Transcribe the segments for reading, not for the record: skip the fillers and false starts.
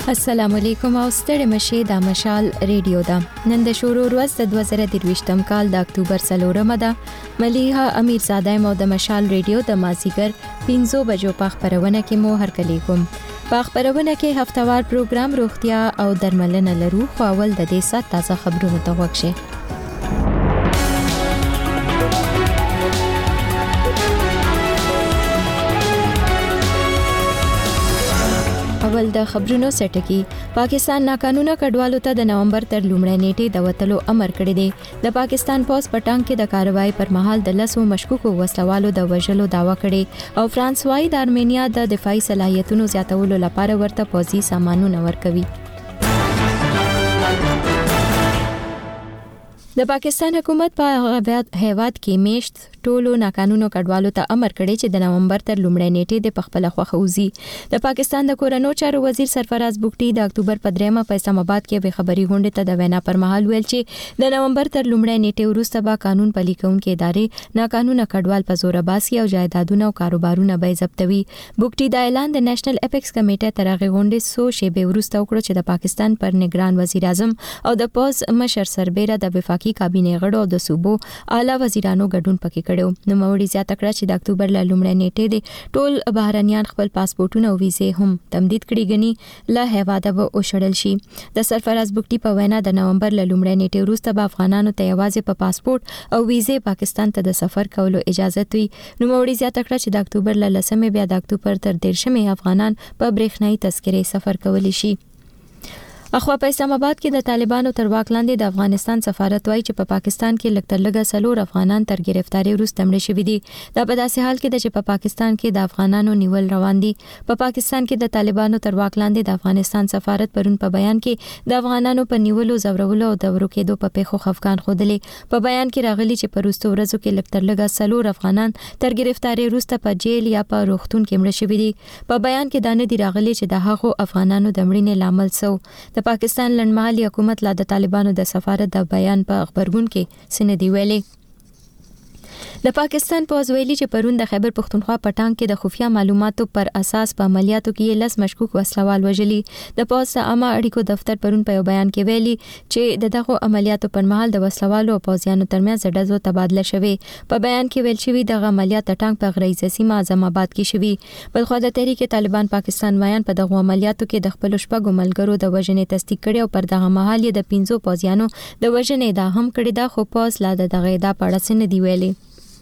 السلام علیکم او ستړي مشه د مشال ریډیو دا نن د شروع ورځ د 2023م کال د اکتوبر 4 ده مليحه امیر زاده مو د مشال ریډیو د مازیګر 5 بجو په خبرونه کې مو هرکلی کوم په خبرونه کې هفتوار پروګرام روغتیا او درملنه لرو خو اول د دې سات تازه خبرونه ته وښه اول د خبرونو سټکی پاکستان ناقانونه کډوالو ته د نومبر تر لومړۍ نیټې د وټلو امر کړی دی د پاکستان پولیس پټانګ کې د کاروایی پر مهال د لسو مشکوکو وسلوالو د وژلو داوا کړي او فرانس وايي د ارمینیا د دفاعي صلاحیتونو زیاتولو لپاره ورته پوځي سامانونه ورکوي د پاکستان حکومت په هیواد کې میشت ټولو ناقانونه کډوالو ته امر کړی چې د نومبر تر لومړۍ نیټې د پخپل خوخوزي د پاکستان د کورونو چارو وزیر سرفراز بوکټي د اکتوبر په 3 په اسلام آباد کې به خبري غونډه ته د وینا پر مهال ویل چې د نومبر تر لومړۍ نیټې وروسته به قانون پلي کوونکې ادارې ناقانونه کډوال په زور باسي او جایدادونه او کاروبارونه به ضبطوي بوکټي د اعلان د نېشنل اپیکس کمیټه ترغه غونډه سو شیبه وروسته وکړه چې د پاکستان پر نگران وزیر اعظم او د پوز مشر سربېره د وفاقي کابینه غړو او د صوبو اعلی وزیرانو ګډون پکې کړو نو موري زیاته کړه چې د اکتوبر ل لومړۍ نیټې د ټول بهرانيان خپل پاسپورتونه او ویزې هم تمدید کړي غني له هواده به او شړل شي د سرفراز بوکټي په وینا د نومبر ل لومړۍ نیټې وروسته به افغانانو ته یوازې په پاسپورت او ویزې پاکستان ته د سفر کولو اجازه وي نو موري زیاته کړه چې د اکتوبر ل 10مې بیا د اکتوبر تر 13مې افغانان په برېښنايي تذکرې سفر کولی شي اخوا په اسلام آباد کې د طالبانو تر واک لاندې د افغانستان سفارت وایي چې په پاکستان کې لکټر لګا سلور افغانان تر گرفتاری وروسته مړ شوي دي دا په داسې حال کې چې په پاکستان کې د افغانانو نیول روان دي په پاکستان کې د طالبانو تر واک لاندې د افغانستان سفارت پرون په بیان کې د افغانانو په نیولو زورولو او د ورکېدو په پیښو خفقان خوده په بیان کې راغلي چې په وروستو ورځو کې لکټر لګا سلور افغانان تر گرفتاری وروسته په جیل یا په روغتون کې مړ شوي دي په بیان کې دانه دی راغلي چې د هغو افغانانو د مړینې لامل سو د پاکستان لنډمهالي حکومت لا د طالبانو د سفارت د بیان په خبرګون کې سندې ویلي د پاکستان پوز ویلي چې پرون د خیبر پختونخوا پټانګ کې د خفیا معلوماتو پر اساس په عملیاتو کې لس مشکوک وسلوال وژلي د پوز عامه اړیکو دفتر پرون په بیان کې ویلي چې دغه عملیاتو پر مهال د وسلوالو او پوزیانو ترمنځ ډزو تبادله شوه په بیان کې ویل شوی د عملیات ټانک په غریزه سیمه اعظم آباد کې شوی بلخو د تحریک طالبان پاکستان وایان په دغه عملیاتو کې د خپل شپږو ملګرو د وژنې تصدیق کړي او پر دغه مهال یې د 15 پوزیانو د وژنې دا هم کړي دا خو پوز لا دغه دا پړه سن دی ویلي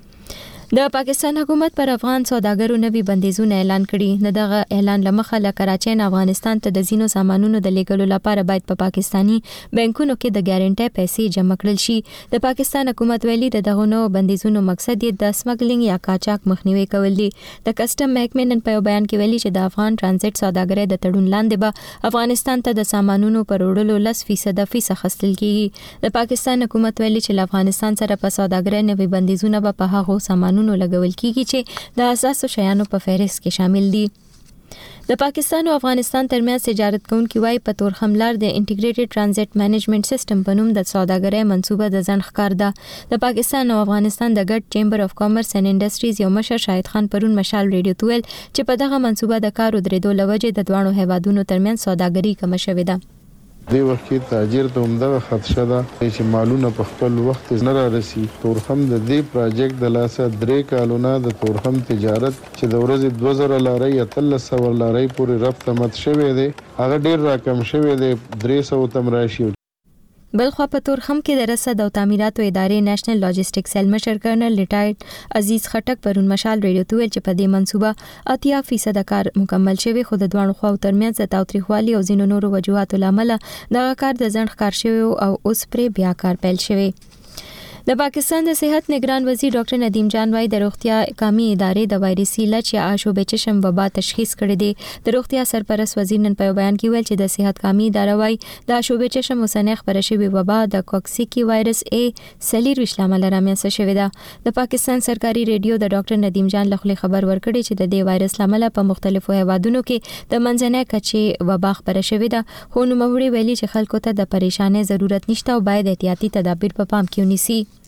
د پاکستان حکومت پر افغان سوداګرو نوي بندیزونه اعلان کړي نه دغه اعلان لمخه له کراچۍ نه افغانستان ته د زینو سامانونو د لیږلو لپاره باید په پاکستانی بانکونو کې د ګارانټي پیسې جمع کړل شي د پاکستان حکومت ویلي دغه نو بندیزونو مقصد یې د سمګلینګ یا قاچاق مخنیوي کول دي د کسٹم محکمې نن په بیان کې ویلي چې د افغان ترانزیت سوداګرۍ د تړون لاندې به افغانستان ته د سامانونو پر وړلو 10% فیس خستل کیږي د پاکستان حکومت ویلي چې افغانستان سره په سوداګرۍ نوي بندیزونه به په هغه سامانونو لګول کیږي چې د اساسو شیانو په فهرست کې شامل دي د پاکستان او افغانستان ترمنځ تجارت کوونکي وايي په تور خملار د انټیګریټډ ترانزیت مینجمنت سیستم په نوم د سوداګرۍ منصوبه د ځن ښکار ده د پاکستان او افغانستان د ګډ چیمبر اف کامرس اینڈ انډستریز یو مشر شاهد خان پرون مشال ریډیو ته ویل چې په دغه منصوبه د کار درېدو لوجه د دوانو هیوادونو ترمنځ سوداګري کم شوې ده دی وخت کې تاجر ته عمده خدشه ده چې مالونه په خپل وخت نه را رسي تورخم د دې پروجیکټ د لاسه 3 کالونه د تورخم تجارت چې د ورځې 2000 لارۍ یا 300 لارۍ پورې رفت مت شوی دی هغه ډیر راکم شوی دی 300 تم راشي بلخوا په تورخم کې د رصد او تعمیراتو ادارې نېشنل لاجستیک سیل مشر کرنل ریټایرډ عزیز خټک پرون مشال ریډیو ته ویل چې په دې منصوبه 80% کار مکمل شوی خو د دوه خواو ترمنځ د تاوتریخوالي او ځینو نورو وجوهاتو لامل دغه کار د ځنډ ښکار شوی او اوس پرې بیا کار پیل شوی د پاکستان د صحت نگران وزیر ډاکټر ندیم جان وايي د روغتیا قومي ادارې د وایرسي لچ یا آشوبې چشم وبا تشخیص کړی دی د روغتیا سرپرست وزیر نن په بیان کې ویل چې د صحت قومي اداره وايي د آشوبې چشم وسنه خبره شوی وبا د کوکسیکی وایرس A سلیر وشلامل رامنځته شوی ده د پاکستان سرکاري ریډیو د ډاکټر ندیم جان لخوا خبر ورکړي چې د دې وایرس لامل په مختلفو هیوادونو کې د منځنۍ کچې وبا خبره شوی ده خو نو موري ویلي چې خلکو ته د پریشانۍ ضرورت نشته او باید احتیاطي تدابیر په پام کې ونیسي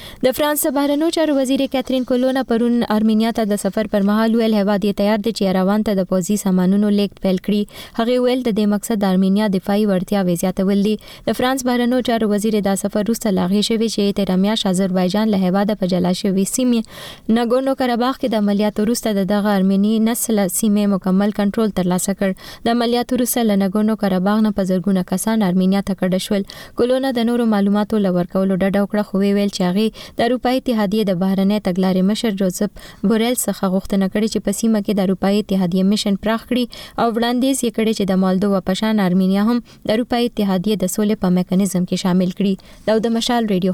د فرانس بهرنیو چارو وزیر کاترین کولونا پرون ارمینیا ته د سفر پر مهال ویل هیواد یې تیار دی چې روان ته د پوځي سامانونو لیږد پیل کړي. هغه ویل د دې مقصد د ارمینیا دفاعي وړتیا زیاتول دي. د فرانس بهرنیو چارو وزیر دا سفر وروسته لاغې شوی چې تیر میاشت آذربایجان له هیواده په جلا شوی سیمې ناګورنو کاراباخ کې د عملیاتو وروسته دغه ارمینی نسل سیمې مکمل کنټرول ترلاسه کړ. د عملیاتو وروسته له ناګورنو کاراباخ نه په زرګونه کسان ارمینیا ته کډه شول. کولونا د نورو معلوماتو لور کولو ډډه وکړه خو ویل چې هغه د اروپאי اتحادیه د بهرنۍ تګلارې مشر جوزف بورل څخه غوښتنه کړې چې په سیمه کې د اروپאי اتحادیه میشن پراخ کړي او وړاندیز یې کړی چې د مالدووا په شان ارمینیا هم د اروپאי اتحادیه د سولې په میکانیزم کې شامل کړي. دا د مشال ریډیو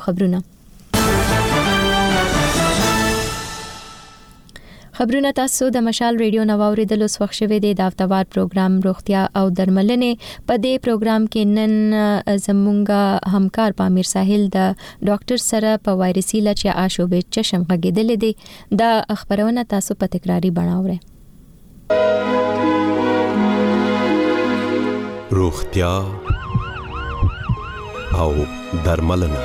خبرونه تاسو د مشال ریډیو نو اوریدلو وخت شوه دی. د افتوار پروګرام روغتیا او درملنې په دې پروګرام کې نن زمونږ همکار پامیر ساحل د ډاکټر سره په وایرسي لچیا آشوبې چشم غږیدل دي. د خبرونه تاسو په تکراری بڼاورئ. روغتیا او درملنه.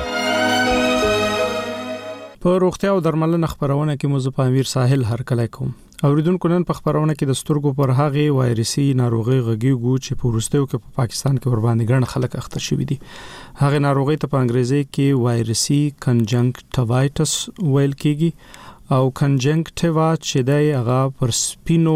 په روغتیا او درملنه خبرونه کې موږ په امیر ساحل هرکلی کوم. اوریدونکو نن په خبرونه کې د سترګو پر هغه وایرسي ناروغي غږیږو چې په وروستیو کې په پاکستان کې ور باندې ګڼ خلک اخته شوي دي. هغه ناروغي ته په انګریزي کې وایرسي کنجنکټیوایټس ویل کیږي او کنجنکټیوا چې دی هغه پر سپینو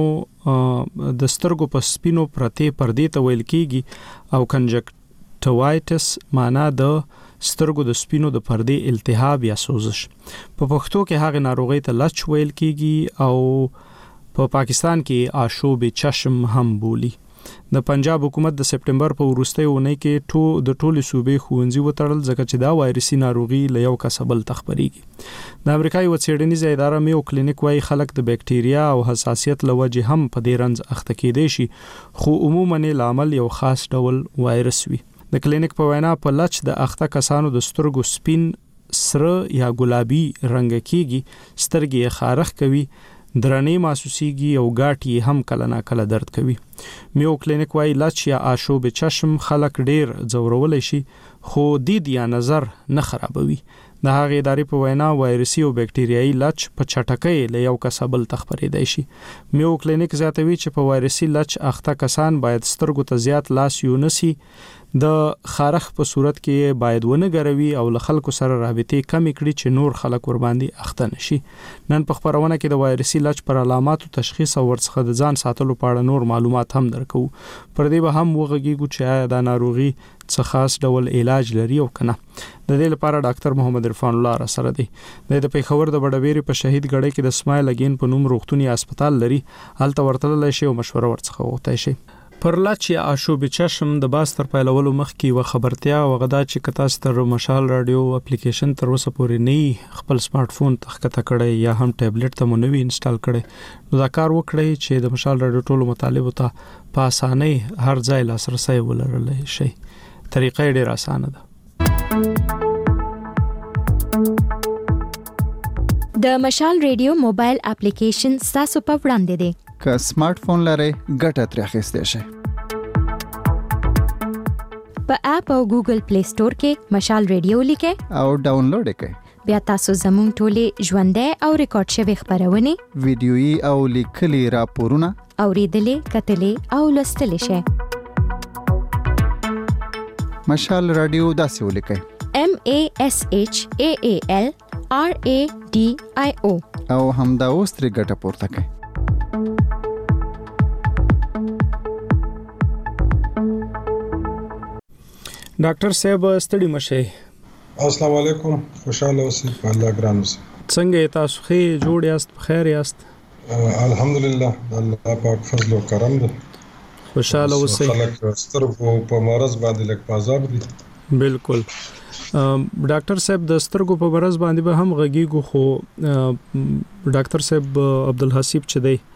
د سترګو په سپینو پرته پردې ته ویل کیږي او کنجنکټیوایټس معنا د سترګو د سپینو د پردې التهاب یا سوزش. په پښتو کې هغه ناروغي ته لچ ویل کیږي او په پاکستان کې آشوبې چشم هم بولی. د پنجاب حکومت د سپټمبر په وروستۍ اونۍ کې د ټولو صوبې ښوونځي وتړل ځکه چې دا وایرسي ناروغي له یو کسبل تخبريږي. د امریکایي وڅېړنیزه اداره میو کلینیک وايي خلک د بکټریا او حساسیت لوجه هم په دې رنځ اخته کېدي شي خو عموما لامل یو خاص ډول وایرس وي. د کلینیک په وینا په لچ د اخته کسانو د سترګو سپین سره یا ګلابي رنګ کېږي, سترګې خارخ کوي, درنې محسوسيږي او غاټي هم کله نا کله درد کوي. میو کلینیک وايي لچ یا آشوب چشم خلک ډیر ځورول شي خو دید یا نظر نه خرابوي. د هغه ادارې په وینا وایرسي او بکټریايي لچ په چټکۍ له یو کسبل تخبرېدای شي. میو کلینیک زیاتوي چې په وایرسي لچ اخته کسان باید سترګو ته زیات لاس یونسي, د خارخ په صورت کې باید ونه ګروي او له خلکو سره رابطې کم کړي چې نور خلک ور باندې اخته نشي. نن په خبرونه کې د وایرسي لچ پر علاماتو تشخیص او ورڅخه د ځان ساتلو په اړه نور معلومات هم درکو. پر دې به هم وغږیږو چې دا ناروغي څه خاص ډول علاج لري او کنه. د دې لپاره ډاکټر محمد عرفان الله را سره دی. د پیښور د بډويري په شهید ګړی کې د اسماعیل اگین په نوم روغتونی هسپتال لري. هلته ورتللی شي او مشوره ورڅخه وغوښتای شي. پر لچ یا آشوب چشم د باستر پیلولو مخکې و خبرتیا وغدا چې کتا ستر مشال رادیو اپلیکیشن تر اوسه پورې نه خپل سمارټ فون تخکته کړی یا هم ټابلیټ ته مونوي انسټال کړی, نو دا کار وکړئ چې د مشال رادیو ټولو مطالبه ته په اسانۍ هر ځای لاسرسي ولرلی شي. طریقې ډېر اسانه ده. د مشال ریډیو موبایل اپلیکیشن تاسو په وړاندې دی. که سمارټ فون لرئ ګټه ترې اخیستی شئ. په اپ او ګوګل پلی سٹور کې مشال ریډیو لیکئ او ډاونلوډ کړئ. بیا تاسو زموږ ټولې ژوندۍ او ریکارډ شوی خبرونه, ویډیويي او لیکلي راپورونه اوریدلې, کتلې او لوستلې شئ. مشال رادیو داسې ولیکئ MASHAAL RADIO او همدا اوس ترې ګټه پورته کړئ. ډاکټر صاحب ستړي مشه. السلام علیکم, خوشاله اوسئ, په الله ګران اوسئ. څنګه تاسو ښه جوړ یاست, بخیر یاست؟ الحمدلله, الله پاک فضل او کرم دی. خوشاله اوسئ. خلک سترګو په مرز باندې لږ پازاب دي. بالکل. ډاکټر صاحب د سترګو په مرز باندې به هم غږیږو خو ډاکټر صاحب عبدالحسیب چې دی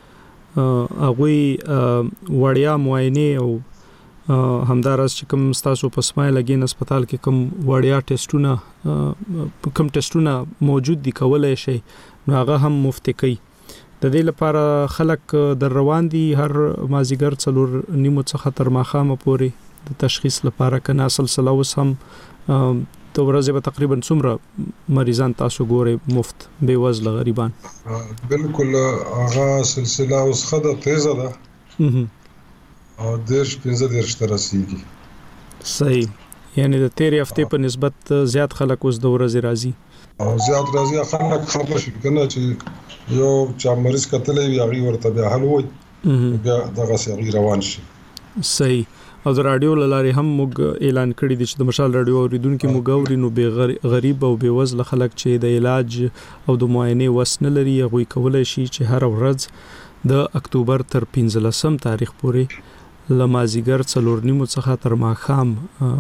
هغه وړیا معاینه او همدارس چې کوم تاسو په اسماعیل اگین هسپتال کې کوم وړیا ټیسټونه موجود دي کولای شي, نو هغه هم مفت کوي. د دې لپاره خلک در روان دي هر مازیګر 4:30 څخه تر ماښامه پورې د تشخیص لپاره کنه سلسله اوس هم د ورځې به تقریبا څومره مریضان تاسو ګوري مفت بے وزله غریبان؟ بالکل هغه سلسله اوس خده تیزه ده او 15 تر رسیدي. صحیح، یعنی د تیرې هفته په نسبت زیات خلک اوس د ورځې راځي او زیات راځي. خلک خبر شي کنه چې یو چا مریض کتلې وي هغه ورته به حل وي بیا دغه سړي روان شي. صحیح. او د رادیو لاري هم موږ اعلان کړی دی چې د مشال رادیو اوریدونکو موږ اوري نو به غریب او به وزله خلک چې د علاج او د معاینه وس نه لري هغه کولای شي چې هر ورځ د اکتوبر تر 15 تاریخ پورې لمازیګر 4:30 څخه تر ماښام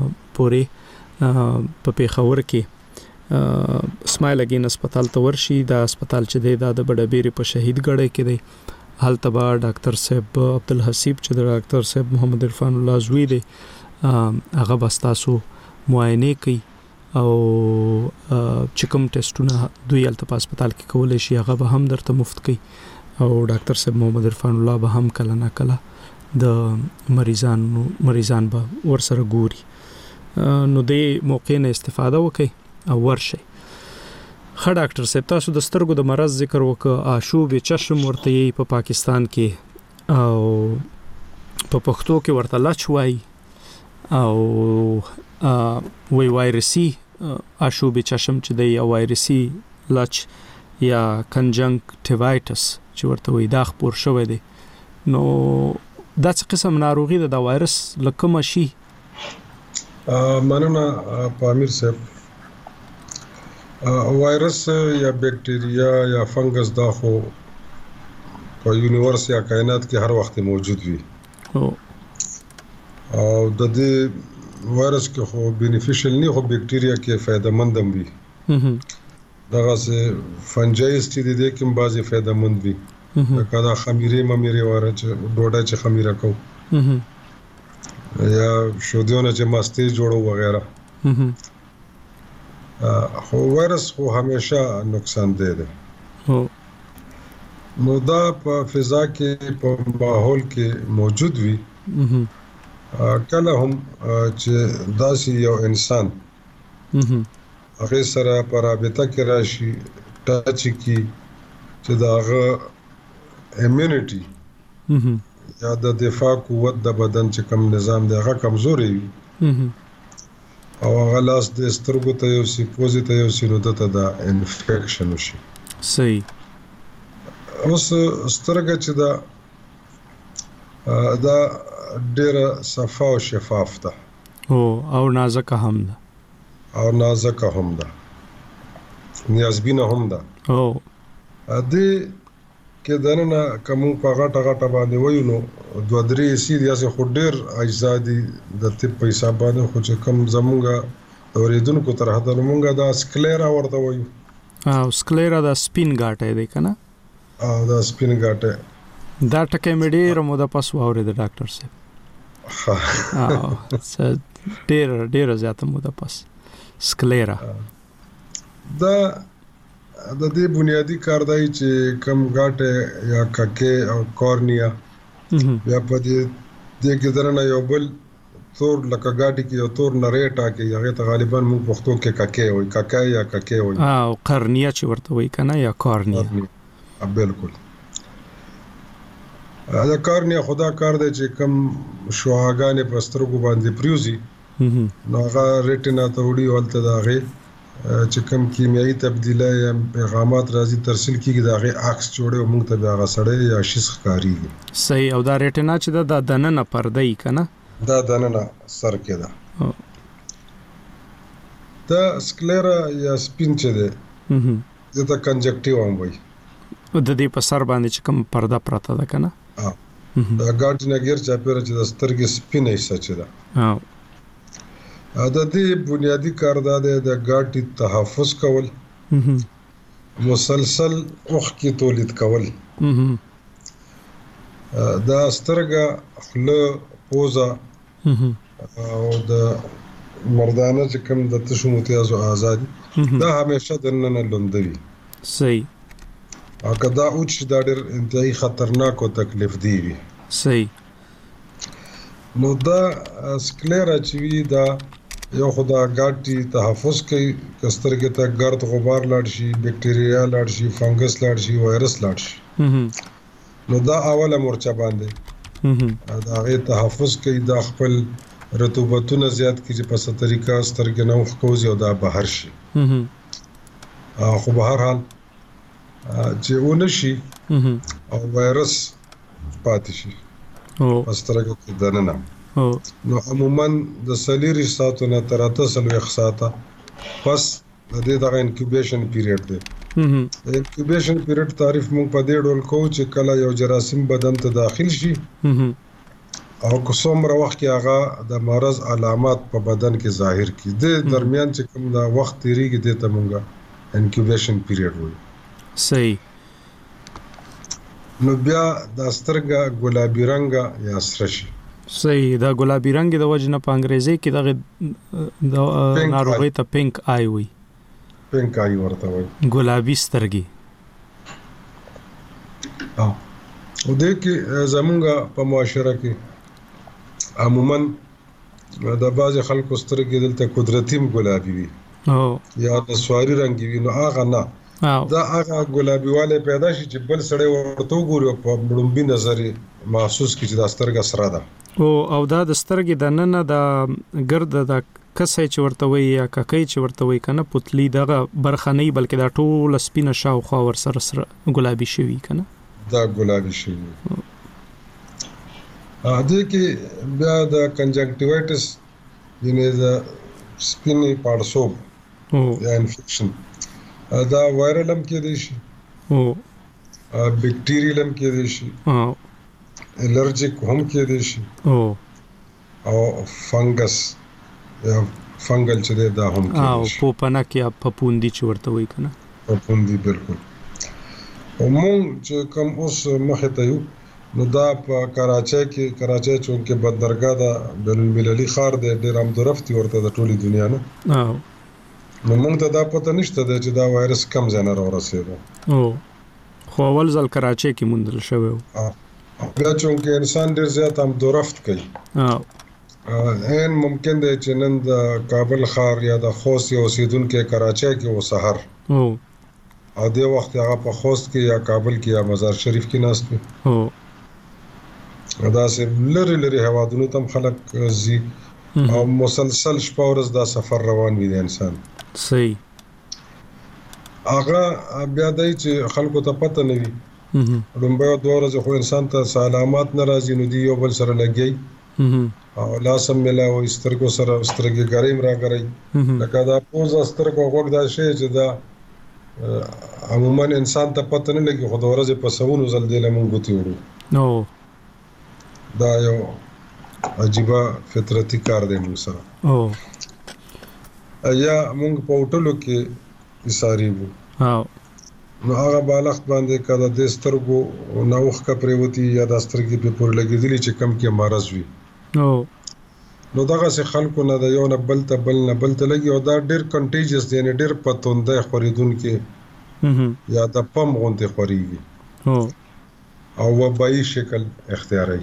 پورې په پیښور کې اسماعیل اگین هسپتال ته ورشي. دا هسپتال چې دی د بډابېری په شهید ګړی کې دی. هلته به ډاکټر صاحب عبدالحسیب چې د ډاکټر صاحب محمد عرفان الله زوی دی هغه به تاسو معاینه کوي او چې کوم ټیسټونه دوی هلته په هسپتال کې کولای شي هغه به هم درته مفت کوي او ډاکټر صاحب محمد عرفان الله به هم کله نه کله د مریضان به ورسره ګوري. نو د موقع نه استفاده وکړي او ورشي. خا ډاکټر صاحب تاسو د سترګو د مرض ذکر وکړ آشوب چشم ورته یې په پاکستان کې او په پښتو کې ورته لچ وای او وی وایرسي آشوب چشم چې دی او وایرسي لچ یا کنجنکټیوایټس چې ورته وی دا خپور شوی دی. نو دا څه قسم ناروغي ده د وایرس لکه شي؟ مننه پامیر صاحب. وایرس یا بیکټیریا یا فنګس دا خو په یونیورس یا کائنات کې هر وخت موجود وي او د دې وایرس کې خو بینیفیشل نه خو بیکټیریا کې فائدہ مند وي. دغه سه فنجایز چې د دې کې بعضی فائدہ مند وي کدا خمیره ممیره واره چې ډوډۍ چې خمیره کو یا شودیونه چې ماستی جوړو وغیرہ. خو وایرس خو همیشه نقصان دی. نو دا په فضا کې په ماحول کې موجود وي کله هم چې داسې یو انسان هغه سره په رابطه کې راشي ټاچ کی چې داغه امیونټي یا د دفاع قوت د بدن چې کوم نظام دی هغه کمزوري وي او هغه لاس د سترګو ته یو سی پوزي ته یو سی نو ته دا انفیکشن وشي. صحیح. اوس سترګه چې دا ډیره صفا او شفاف ده او نازکه هم ده نیازبینه هم ده. دې کې دنه کوم په غټه باندې وایو نو 2-3 سیدیا سه خو ډیر اجزا دي د طب په حساب باندې خو چې کم زمونږه اوریدونکو تر حد مونږه دا سکلیرا ورته وایو. سکلیرا دا سپین غاټه دی کنه؟ دا سپین غاټه دا ټکه مې ډیر موده پس واورید ډاکټر صاحب. ډیر زیاته موده پس سکلیرا دا د دې بنیادی کار دی چې کم غاټه یا ککه او کورنیا بیا په دې کې درنه یو بل تور لکه غاټي کې یو تور نریټا کې هغه ته غالبا موږ پښتو کې ککه وای ککه یا ککه وای او قرنیه چې ورته وای کنه یا کورنیا. بالکل دا کورنیا خدا کار دی چې کم شوهاګانې په سترګو باندې پریوزي نو هغه ریټینا ته وړي ولته داغه چې کوم کیمیاوي تبدیلی یا پیغامات راځي ترسیل کیږي داغه عکس جوړي او موږ ته هغه سړی یا شیس ښکاریږي. صحیح. او دا ریټینا چې دا دننه پرده ای کنه دا دننه سر کې ده. دا سکلیرا یا سپین چې ده دا کنجکټیو هم وایي د دې په سر باندې چې کوم پرده پراته ده کنه دا ګاډ نګیر چې پیره چې د سترګې سپینې حصہ چې ده د دې بنیادی کار دا دی د ګاټي تحفظ کول مسلسل اوخ کې تولید کول. دا سترګه خله پوزه او د مردانه چې کوم د تشو متیازو آزادي دا همیشه د نن لوندوي. صحیح. او کدا اوچ دا ډېر انتهایی خطرناک او تکلیف دی وي. صحیح. نو دا سکلیرا چې وی دا یو خدا ګاټي تحفظ کوي کسترګه ته ګرد غبار لاړ شي بکټیریا لاړ شي فنګس لاړ شي وایرس لاړ شي نو دا اوله مرچه باندې دا غي تحفظ کوي دا خپل رطوبتونه زیات کیږي په ست طریقه سترګې نه وخوځي او دا بهر شي خو بهر حال چې ونشي او وایرس پاتې شي او سترګې کې دننه نو عموما د سلیری ساتو نه تر 3 ساعته پس د دې د انکیوبیشن پیریډ دی د انکیوبیشن پیریډ تعریف مونږ په دې ډول کوو چې کله یو جراثیم بدن ته داخل شي او کومره وخت کې هغه د مرض علامات په بدن کې ظاهر کی د درمیان چې کوم دا وخت تیریږي د ته مونږه انکیوبیشن پیریډ وایي صحیح نو بیا د سترګه ګلابي رنګ یا سره شي صحیح دا ګلابي رنگ د وجنه په انګریزي کې د ناروغي ته پینک آی وي پینک آی ورته وي ګلابي سترګي او دې کې زمونږه په معاشره کې عموما د باز خلکو سترګې دلته قدرتي ګلابي وي او یا د سواری رنگ وي نو هغه نه دا هغه ګلابي والے پیدا شي چې بل سړی ورته وګوري په بډومبي نظر محسوس کی چې د سترګه سره ده او دا د سترګې د ننه د ګرد د کسې چې ورته وي یا ککې چې ورته وي کنه پتلی دغه برخه نه بلکې دا ټول سپینه شاوخوا ور سره ګلابي شوی کنه دا ګلابي شوی دې کې بیا د کنجنکټیوایټس یعنی د سپینې پاړسوب یا انفیکشن دا وایرل هم کې دی شي بیکټیریل هم کې دی شي الرجیک هم کې دی شي او فنګس یا فنګل چې دا هم کې او پوپنه کې پپوندی چې ورته وای کنه پپوندی بالکل او مونږ چې کوم اوس مخه ته یو نو دا په کراچۍ چون کې بندرګاه دا بین المللي ښار دی ډېر امدورفتي ورته د ټولي دنیا نه نو موږ ته دا پته نشته چې دا وایرس کم ځای نه راورسېده خو اول ځل کراچۍ کې موندل شوی بیا چون کې انسان ډېر زیات امدورفت کوي ان ممکن دی چې نن د کابل ښار یا د خوست یو اوسېدونکی کراچۍ کې و سحر او دې وخت هغه په خوست کې یا کابل کې یا مزار شریف کې ناست وي دا سه لری هوادونو تم خلک زی او مسلسل شپه ورځ دا سفر روان وي د انسان صحیح هغه بیا دای چې خلکو ته پته نه وي لومبه دوه ورځې خو انسان ته علامات ناراضي نو دی یو بل سره لګي او لاسم ملاو سترګو سره سترګې ګریم راګري لکه دا پوز سترګو وګ دا شی چې دا عموما انسان ته پته نه لګي خو د ورځې په سونو زل دی لمون غوتی ورو نو دا یو عجیبه فطرتي کار دی موږ سره یا موږ په هوټلو کې اساري وو نو هغه بالښت باندې کله د سترګو نوخ کا پریوتی یا د سترګې په پور لګیدلی چې کم کې مرز وي نو دغه څه خلکو نه د یو نه بل ته لګي او دا ډېر کنټیجس دی نه ډېر پتونده خوريدون کې یا د پم غونډه خوريږي او وبای شکل اختیاري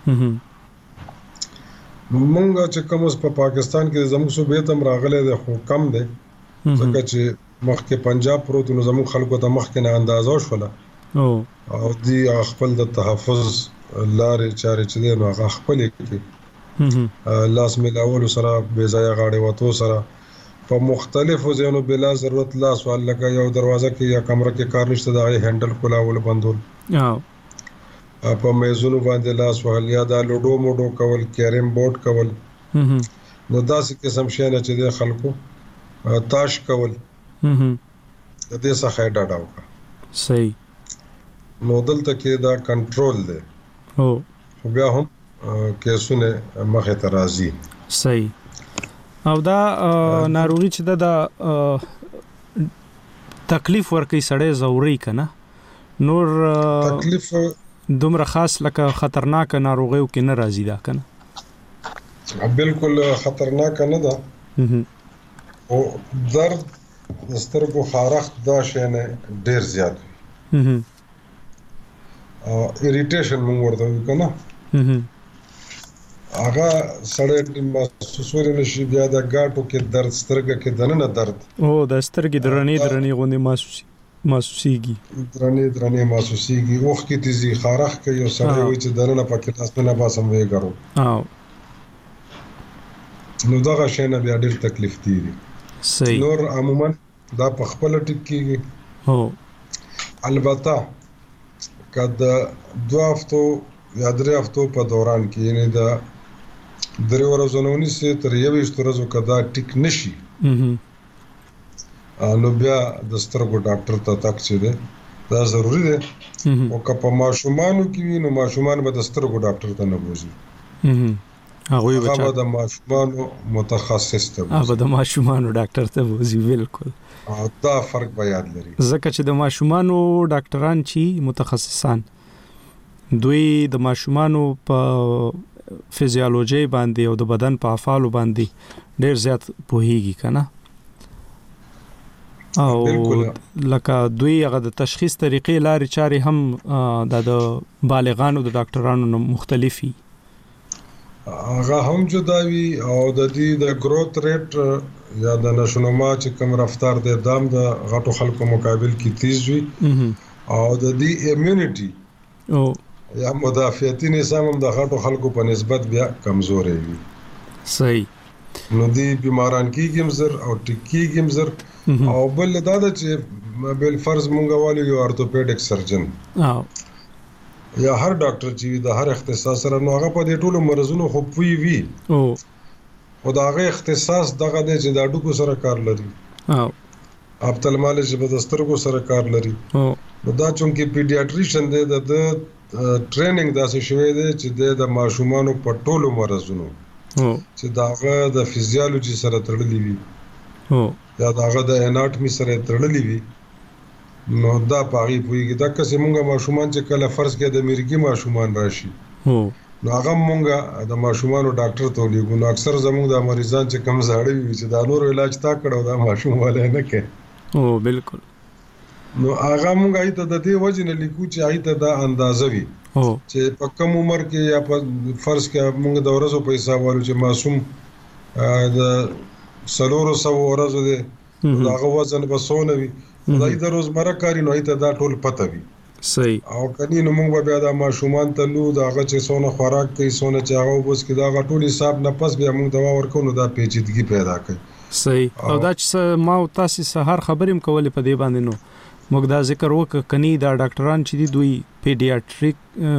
مونږ چې کوم په پاکستان کې زموږ صوبې تم راغله د خو کم دی ځکه چې مخکې پنجاب پروت نو زموږ خلکو ته مخکې نه اندازو شوله او دی خپل د تحفظ لارې چارې چې دی نو هغه خپل کې لاس ملاول سره بے ځای غاړې وته سره په مختلفو ځینو بلا ضرورت لاس وال لګا یو دروازه کې یا کمره کې کار نشته دا هندل کولاول بندول په میزونو باندې لاس وهل یا دا لوډو موډو کول کیرم بورډ کول نو داسې قسم شي نه چې د خلکو تاش کول د دې څخه ډاډه وکړه صحیح نو دلته کې دا کنټرول دی خو بیا هم کیسونه مخه ته راځي صحیح او دا ناروغي چې دا تکلیف ورکړي سړی ضروري کنه نور تکلیف دومره خاص لکه خطرناک ناروغیو کې نه راځي دا کنه بالکل خطرناک نه ده او درد سترګو خارښت دا شی نه ډیر زیات وي اریټیشن موږ ورته کنه هغه سړی محسوسول نشي بیا د ګاټو کې درد سترګه کې دننه درد او د سترګې درنې غوندې محسوسيږي درنې محسوسيږي اوخ کې تیزي خارخ کوي او سړی وایي چې دننه پکې تاسو نه باسم وېګرو نو دا شي نه بیا ډېر تکلیف دي صحیح نور عموما دا په خپل ټیک کېږي هو البته کله 2 هفتو یا 3 هفتو په دوران کې یعنی دا 3 ورځې نه ونیسي تر 21 ورځې کدا ټیک نشي نو بیا د سترګو ډاکټر ته تک چي دي دا ضروری دی او که په ماشومانو کې وي نو ماشومان به د سترګو ډاکټر ته نه بوزي هغه د ماشومانو متخصص ته هغه د ماشومانو ډاکټر ته بوزي بالکل دا فرق به یاد لري ځکه چې د ماشومانو ډاکټران چې متخصصان دوی د ماشومانو په فزیولوژي باندې او د بدن په افعالو باندې ډېر زیات پوهیږي کنه او لکه دوی هغه د تشخیص طریقې لارې چارې هم د بالغانو د ډاکټرانو نه مختلفي هغه هم جداوي او د دې د گروث ریټ یا د نشونما چې کوم رفتار د دام د غټو خلکو مقابل کې تیز وي او د دې ایمونټي او یا مدافعتي نظام هم د غټو خلکو په نسبت بیا کمزوري وي صحیح نو دې بیماران کېږي مزر او ټکیږي مزر او بل دا چې بل فرض مونږ والو یو ارتوپیډک سرجن یا هر ډاکټر چې د هر اختصاص سره نو هغه په دې ټولو مرزونو خو پوي وي او دا هغه اختصاص دغه د چې د اډوکو سره کار لري اپتلمالوژي په دسترګو سره کار لري نو دا چونکه پیډیاټریشن دی د ټریننګ داسې شوی دی چې د ماشومانو په ټولو مرزونو چې داغه د فزیولوژي سره تړلې وي یا داغه د اناټمي سره تړلې وي نو دا پاغي پويږي دا که څنګه ماشومان چې کله فرض کې د میرګي ماشومان راشي نو هغه مونږه د ماشومانو ډاکټر ته لګو نو اکثر زموږ د مریضان چې کم زاړه وي چې دا نور علاج تا کړو دا ماشوم والے نه کوي بالکل نو هغه مونږه ایته د دې وجه نه لیکو چې ایته دا اندازه وي چې په کم عمر کې یا په فرض کې مونږ د ورځو په حساب والو چې معصوم د 300 ورځو دی هغه وزن به سونه وي دا د روزمره کاری نه ایته دا ټول پته وي صحیح او کني نو موږ بیا د ماشومان ته لو دا هغه چې سونه خوراک کوي سونه چې هغه وبس کې دا ټول حساب نه پس بیا موږ دوا ورکو نو دا پیچیدګي پیدا کوي صحیح او دا چې ما تاسو سهار خبرېم کولې په دې باندې نو موږ دا ذکر وکړ کني دا ډاکټران چې دوی پیډیاټریک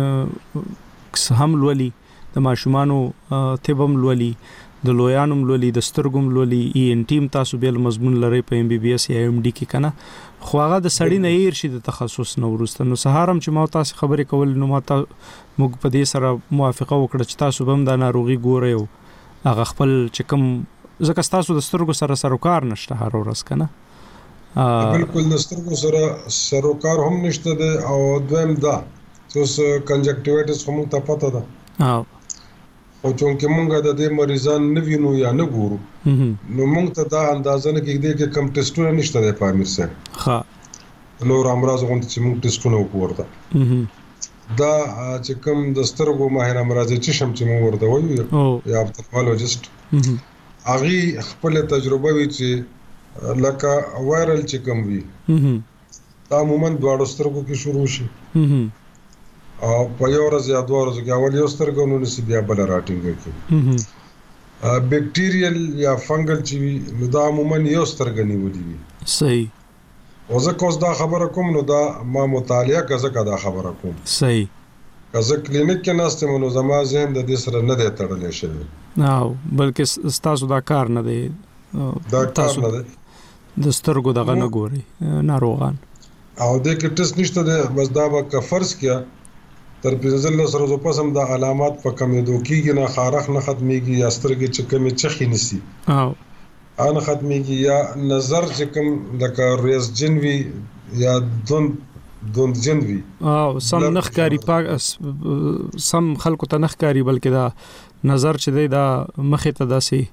هم لولي د ماشومانو طبم لولي د لویانم لولي د سترګم لولي ای ان ټیم تاسو بیل مضمون لري په ام بي بي اس یا ام ډي کې کنه خو هغه د سړی نه ير شي د تخصص نو ورسته نو سهارم چې ما تاسو خبرې کول نو ما موږ په دې سره موافقه وکړه چې تاسو هم دا ناروغي ګورئ او هغه خپل چې کوم ځکه تاسو د سترګو سره کار نشته هر ورځ کنه بالکل د سترګو سره کار هم نشته ده او دویم دا چې کنجکټیویټس هم ته پته ده او چونکه مونږ د دې مریضان نه وینو یا نه ګورو نو مونږ ته دا اندازه نه کېږي چې کم ټیسټونه نشته د پامیر سره ها نور امراض غونډه چې مونږ ټیسټونه وکړو دا چې کوم د سترګو ماهر امراض چې شم چې مونږ ورته وایو یا اپتالمولوژیست هغه خپل تجربه وی چې لکه وایرل چې کوم وي دا عموما دواړو سترګو کې شروع شي او په یو ورځ یا 2 ورځې کې اول یو سترګو نو نسی بیا بل راټینګ کوي بیکټیریل یا فنګل چې نو دا عموما یو سترګ نیولې وي صحیح او زه کوم دا خبره کوم نو دا ما مطالعه کزه دا خبره کوم صحیح کزه کلینیک کې ناشته مونږ زما ذهن د دې سره نه دی تړلې شوی نو بلکې تاسو دا کار نه دی دا کار نه دی د سترګو دغه نه ګوري ناروغان او د کې ټیسټ نشته دی بس دا به فرض کیا تر 15 ورځې پس هم د علامات په کمېدو کېږي نه خارخ نه ختميږي یا سترګې چې کمې چخې نسی ان ختميږي یا نظر چې کوم لکه ریس جنوي یا دوند جنوي سم نخکاری پاک سم خلکو ته نخکاری بلکې دا نظر چې دی دا مخې ته داسي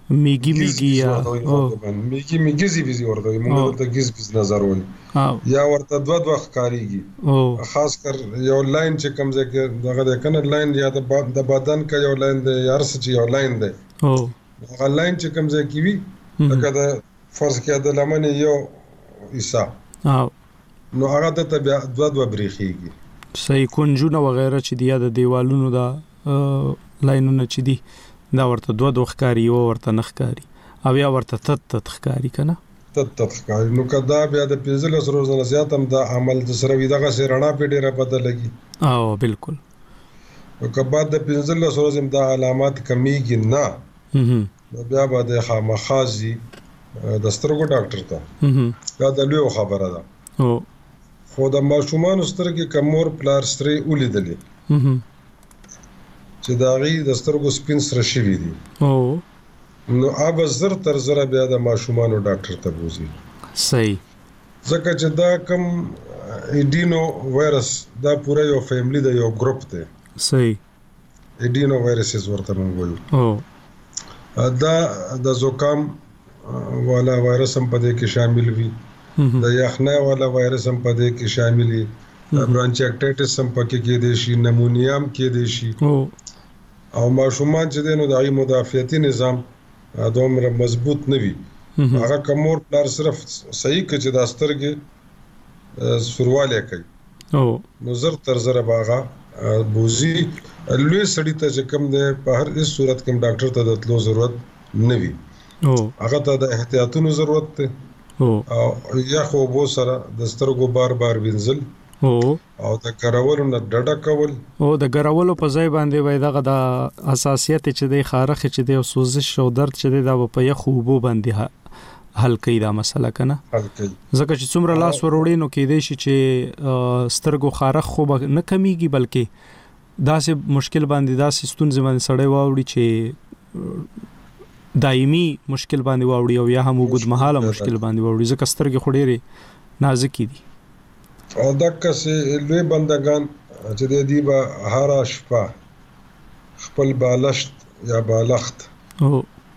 میګي یا میګي زی ورته موږ ته گیز نظر ول یا ورته دوه ښکاریږي خاص کر یو لاین چې کوم ځای دغه کنه لاین یا د بدن کا یو لاین دی یا رس چې یو لاین دی هغه لاین چې کوم ځای کی وي لکه د فرض کې د لمن یو حصہ نو هغه ته بیا دوه بریخيږي صحیح کونجونه وغیرہ چې دی د دیوالونو دا لاینونه چې دی دا ورته دوه ښکاری او ورته نخکاری او یا ورته تت ښکاری کنه تت ښکاری نو کدا بیا د 15 ورځې زیات هم د عمل د سره وی دغه سرنا په ډیره بدلږي او بالکل او کبا د 15 ورځې د علامات کمیږي نه بیا به د خامخازي د سترګو ډاکټر ته دا د لوی خبره ده او خو د ماشومان سترګې کمور پلار ستري ولیدلې چې داغي د سترګو سپین سره شوی دي او نو اب زر تر زر بیا د ماشومان ډاکټر ته بوزي صحیح ځکه چې دا کم ایډینو وایرس دا پوره یو فیملی د یو ګروپ دی صحیح ایډینو وایرسز ورته موږ او دا د زکام والا وایرس هم په دې کې شامل وي د یخنۍ والا وایرس هم په دې کې شامل وي برانچایټایټس هم پکې کې دي شي نمونیا هم کې دي شي او ماشومان چې دینو د مدافعتي نظام دومره مضبوط نه وي هغه کومور پلار صرف صحیح کې چې د سترګې سرواله کوي او نو زر تر زر باغه بوزي لوی سړی ته چې کوم ده په هر هیڅ صورت کې ډاکټر ته د تلو ضرورت نه وي او هغه ته د احتیاطونو ضرورت ده او یا خو بو سره د سترګو بار وینځل او د ګرولو نه ډډه کول او د ګرولو په ځای باندې وای دغه د اساسیت چې د خارخ چې د سوزش او درد چې د په یخ خوبو باندې حل کوي دا مسله کنه حل کوي ځکه چې څومره لاس وروړي نو کې دی چې سترګو خارخ خو نه کمیږي بلکې داسې مشکل باندې داسې ستونزې باندې سړی واوړي چې دایمي مشکل باندې واوړي او یا هم وګد مهاله مشکل باندې واوړي ځکه سترګې خډيري نازکې دي او دغه سه لوی بندگان چې د دې به هر شپه خپل بالښت یا بالښت او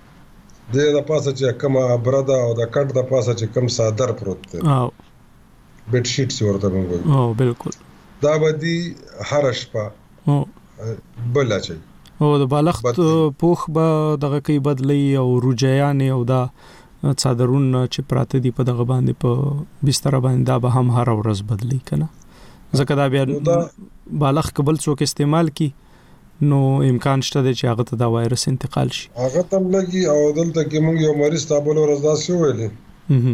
د پاسه چې کومه ابرده او د کټ د پاسه چې کوم صادر پروت دی او بیډ شیټ څه ورته موږ او بالکل دا به دي هر شپه او بل اچي او د بالښت پوخ به دغه کوي بدلی او روجیان او دا صادرون چې پراته دي په دغه باندې په بستر باندې دا به هم هر ورځ بدلی کنه ځکه دا بیا بالغ قبل څوک استعمال کی نو امکان شته چې هغه ته دا وایرس انتقال شي هغه تم لګي او دلته کې موږ یو مریض تابل ورځ داسې ویلې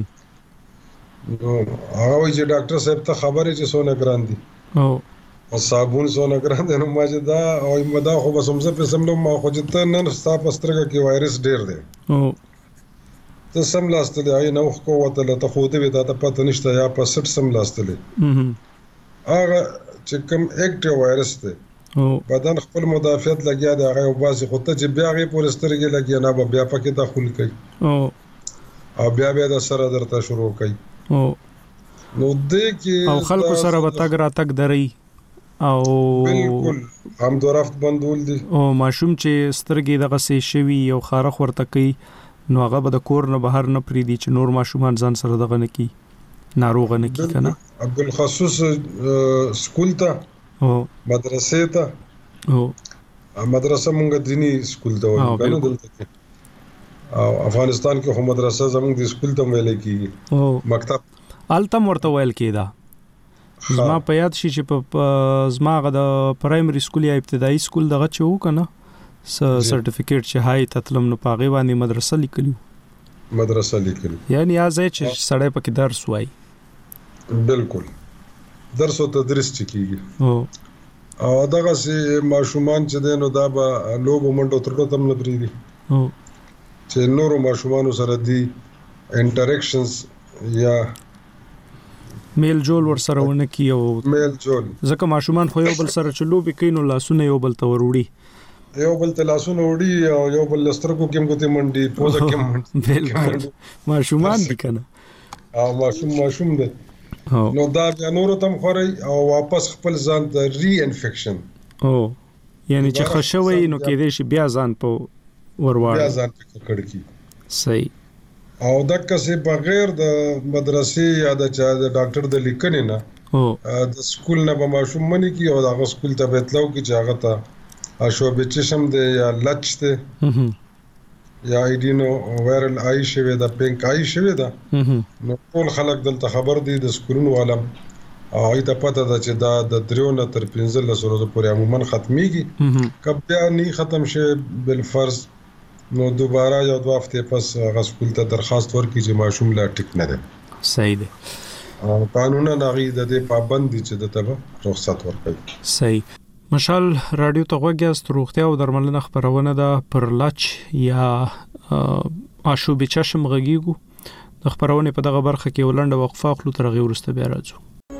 نو هغه چې ډاکټر صاحب ته خبرې چې سونه ګران دي او صابون سونه ګران دي نو ما چې دا او مدا خو بس هم زه په سملو ما خو چې ته نن ستا پسترګه کې وایرس ډیر دی او ته سم لاستلې نو خو وته ته خو دې دا ته پته نشته یا په سټ سم لاستلې هغه چې کوم اکټیو وایرس دی بدن خپل مدافعت لګیا دی هغه وباسي خو ته چې بیا غي پورسترګي لګیا نه بیا پکې داخل کوي او بیا د سره درته شروع کوي نو دې کې او خلکو سره وتاګ راتګ دري او بالکل هم درافت بندول دي او ماشوم چې سترګې دغه سي شوی او خارخ ورته کوي نو هغه به د کور نه بهر نه پریدي چې نور ماشومان ځان سره دغه نه کی ناروغ نه کی کنه بالخصوص سکول ته او مدرسې ته او مدرسه مونږ دینی سکول ته وایو کنه دلته او افغانستان کې هم مدرسه زموږ د سکول ته ویل کیږي او مکتب التم ورته ویل کیدا زما په یاد شي چې په زماغه د پرایمري سکول یا ابتدایي سکول دغه چو کنه سرټیفیکیټ چې هاي تطلم نو پاغي باندې مدرسه لیکلی یعنی ازای چې سړی پکې درس وای بالکل درس او تدریس چکیږي او دغه سي ماشومان چې دینو دا به لوګو منډو ترټو تم نه پریدي چې نورو ماشومانو سره دی انټریکشنز یا میل جول ور سره ونه کیو میل جول ځکه ماشومان خو یو بل سره چلو به کینو لاسونه یو بل ته وروړي یو بل تلاسونه وړي او یو بل لسترګو کې موږ ته منډي پوزه کې منډي بالکل ماشومان دي کنه او ماشوم دي نو دا بیا نور تم خوري او واپس خپل ځان د ری انفیکشن او یعنی چې خښوي نو کې دې شي بیا ځان په ورواړ بیا ځان په کړ کی صحیح او دغه څه بغیر د مدرسې یا د ډاکټر د لیکنې نه د سکول نه به ماشوم منی کی او د سکول ته بتلو کی چې هغه ته شوبې چشم دی یا لچ دی یا ایډینو وایرل آی شوی دا پینک آی شوی دا نو ټول خلک دلته خبر دي د سکولونو عالم او ایته پته ده چې دا د 3 نه تر 15 ورځې پورې عموما ختميږي کله بیا نه ختم شي بل فرض نو دوباره یو 2 هفته پس هغه سکول ته درخواست ورکړي چې ماشوم لا ټیک نه ده صحیح ده او قانونا نغې د دې پابند دي چې د تبه رخصت ورکړي صحیح مشال رادیو ته غوږیاست روغتیا او درملنه خبرونه ده پر لچ یا آشوب چشم غږیږو د خبرونه په دغه برخه کې ولنډه وقفه خلو تر غي ورسته بیا راځو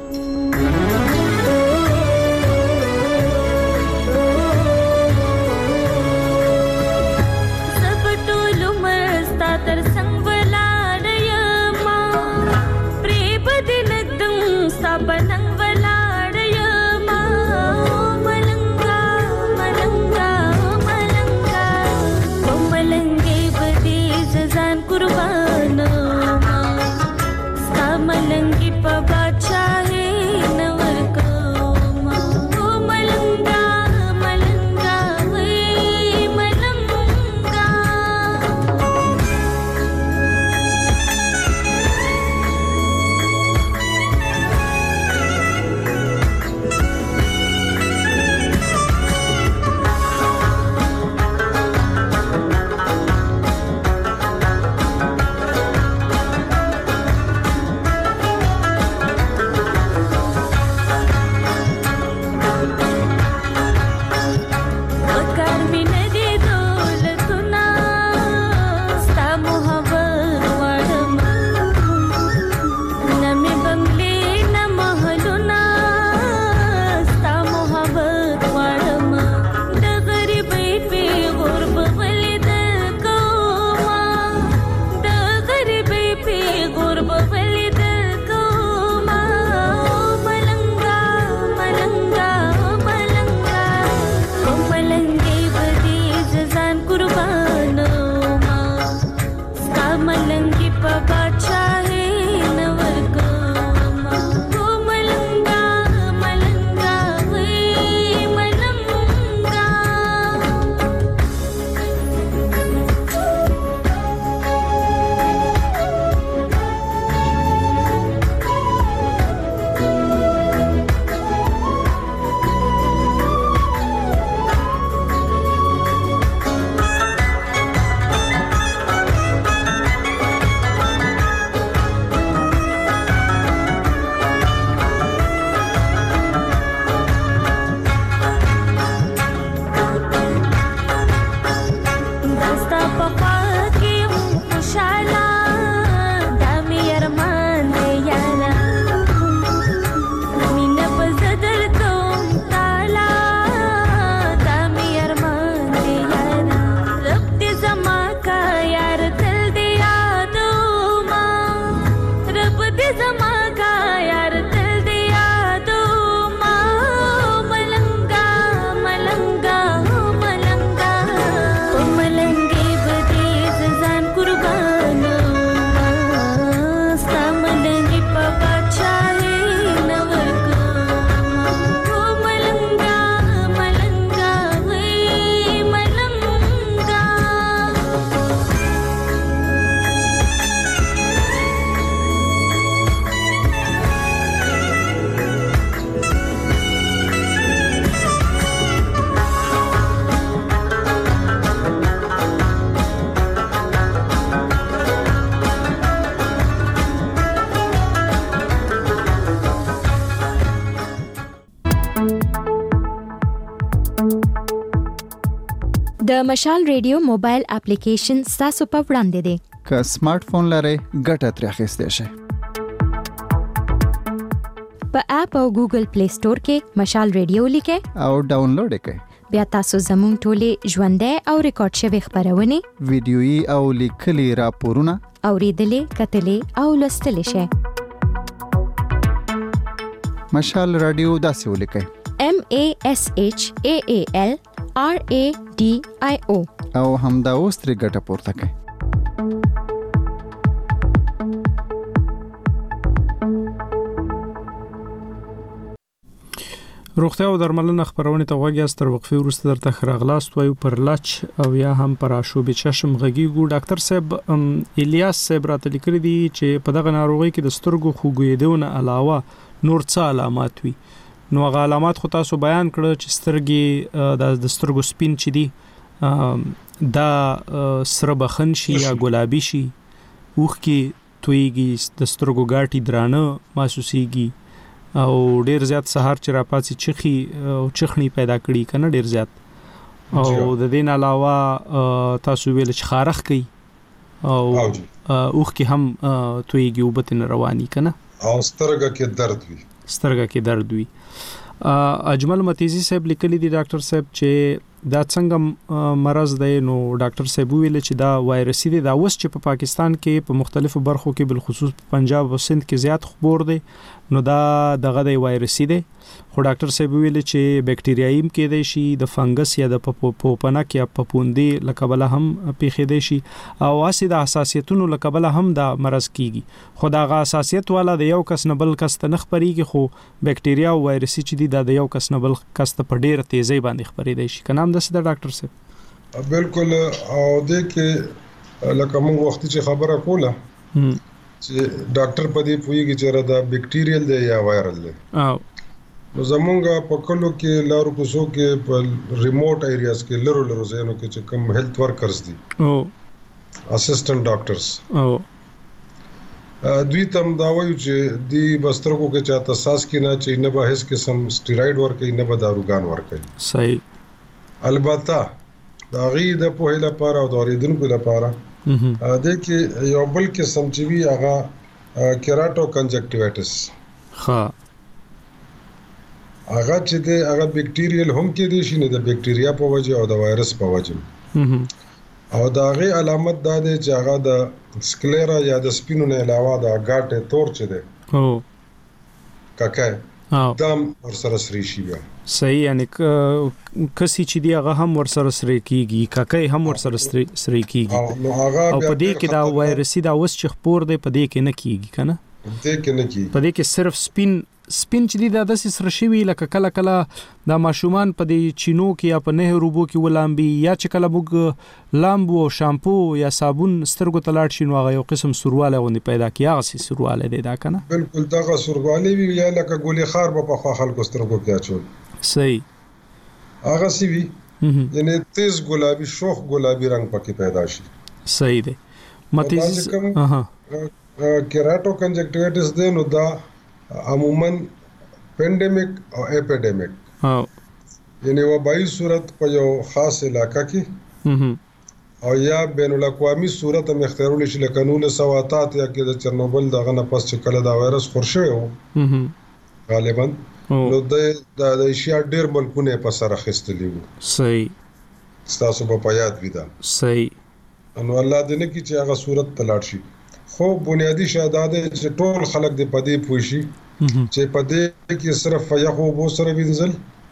د مشال ریډیو موبایل اپلیکیشن تاسو په وړاندې دی که سمارټ فون لرئ ګټه ترې اخیستئ شئ په اپ او ګوګل پلی سٹور کې مشال ریډیو لیکئ او ډاونلوډ یې کړئ بیا تاسو زموږ ټولې ژوندۍ او ریکارډ شوی خبرونه ویډیويي او لیکلي راپورونه اوریدلې کتلې او لوستلې شئ مشال رادیو داسې ولیکئ MASHAAL RADIO او همدا اوس ترې ګټه پورته کړئ. روغتیا او درملنه خبرونه ته وګورئ. ستر وقفه وروسته درته خراغلاست وایو پر لچ او یا هم پر آشوب چشم غږیږو. ډاکټر صاحب الیاس صاحب راته لیکلي دي چې په دغه ناروغي کې د سترګو خوګېدونه علاوه نور څه علامات وي. نو هغه علامات خو تاسو بیان کړل چې سترګې د سترګو سپین چي دي دا سره بخن شي یا ګلابي شي، اوخ کې تویږي، د سترګو ګاټي درانه محسوسيږي او ډیر زیات سحر چې را پاتې چخي او چخني پیدا کړي کنه ډیر زیات. او د دین علاوه تاسو ویل چې خارخ کوي او اوخ کې هم تویږي او بتن رواني کنه او سترګه کې درد وي. اجمل متیزی صاحب لیکلی دی ډاکټر صاحب چې دا څنګه مرض دی. نو ډاکټر صاحب ویل چې دا وایرسي دی، دا اوس چې په پاکستان کې په مختلفو برخو کې بلخصوص په پنجاب او سند کې زیات خبر دی. نو دا دغه دی وایرسي دی، خو ډاکټر صاحب ویل چې بکټریایي کې دی شي، د فنګس یا د پوپنک یا پپوندې لکبل هم پیښې دی شي او اسې د حساسیتونو لکبل هم دا مرض کیږي. خو دا غا حساسیت والا د یو کس نه بل کس ته نه خبريږي، خو بکټریا او وایرسي چې دی دا د یو کس نه بل کس ته په ډېر تیزی باندې خبرې دی شي. کنه د سید ډاکټر صاحب بالکل. او د کې لکه موږ وخت چې خبره کوله چې ډاکټر په دې پوېږي چې دا بکټیریل دی یا وایرل دی. نو زمونږه په کلو کې لارو کوڅو کې په ریموټ ایریاز کې لرو ځایونو کې چې کوم هیلث ورکرز دي او اسسټنټ ډاکټرز او دوی تم دا وایي چې دی بسترګو کې چاته ساس کې نه چې نه به هیڅ قسم سټیراید ورکړي نه به داروګان ورکړي. صحیح. البته دا غي د په لپاره او د اوریدونکو لپاره د کې یو بل قسم چې وی هغه کیراټو کنجکټیوایټس هغه چې د هغه بکټیریل هم کې دي شي نه د بکټیریا په وجه او د وایرس په وجه. او دا غي علامت دا دی چې هغه د سکلیرا یا د سپینو نه علاوه د غاټه تور چي دي کاکه دم ورسره سری شي بیا. صحیح. یعنی کسي چې دی هغه هم ورسره سری کیږي، کاکه هم ورسره سری کیږي او په دې کې دا وایرسي دا اوس چې خبر دی په دې کې نه کیږي کنه په دې کې صرف سپین چې دی دا د سره شوی لکه کله دا ماشومان په دې چینو کې یا په نهر روبو کې ولامبي یا چې کله موږ لامبو او شامپو یا صابون سترګو تلاړ شي نو هغه یو قسم سرواله غوندي پیدا کیږي. هغه سرواله دی دا کنه بالکل دا سرواله وی یا لکه ګولې خار په خلکو سترګو کې اچول. صحیح. هغه سی وی یعنی تیز ګلابي شوخ ګلابي رنگ پکې پیدا شي. صحیح دی. متیز کیراټو کنجکټیوایټس دی نو دا عموماً پینډیمک او اپیډیمک یعنی وبایي صورت په یو خاص علاقہ کې او یا بین الاقوامي صورت هم اختیارول شي لکه 1987 یا کې د چرنوبل دغه نه پس چې کله دا وایرس خورشه و غالبا نو د ایشیا ډیر ملکونه په سر اخیستلی وو. صحیح. تاسو په یاد ویدا. صحیح. نو الله دې نه کی چې هغه صورت تلاړ شي. خو بنیادی شهادت چې ټول خلک دې پدې پوښي چې پدې کې صرف یخو بو سره وینځل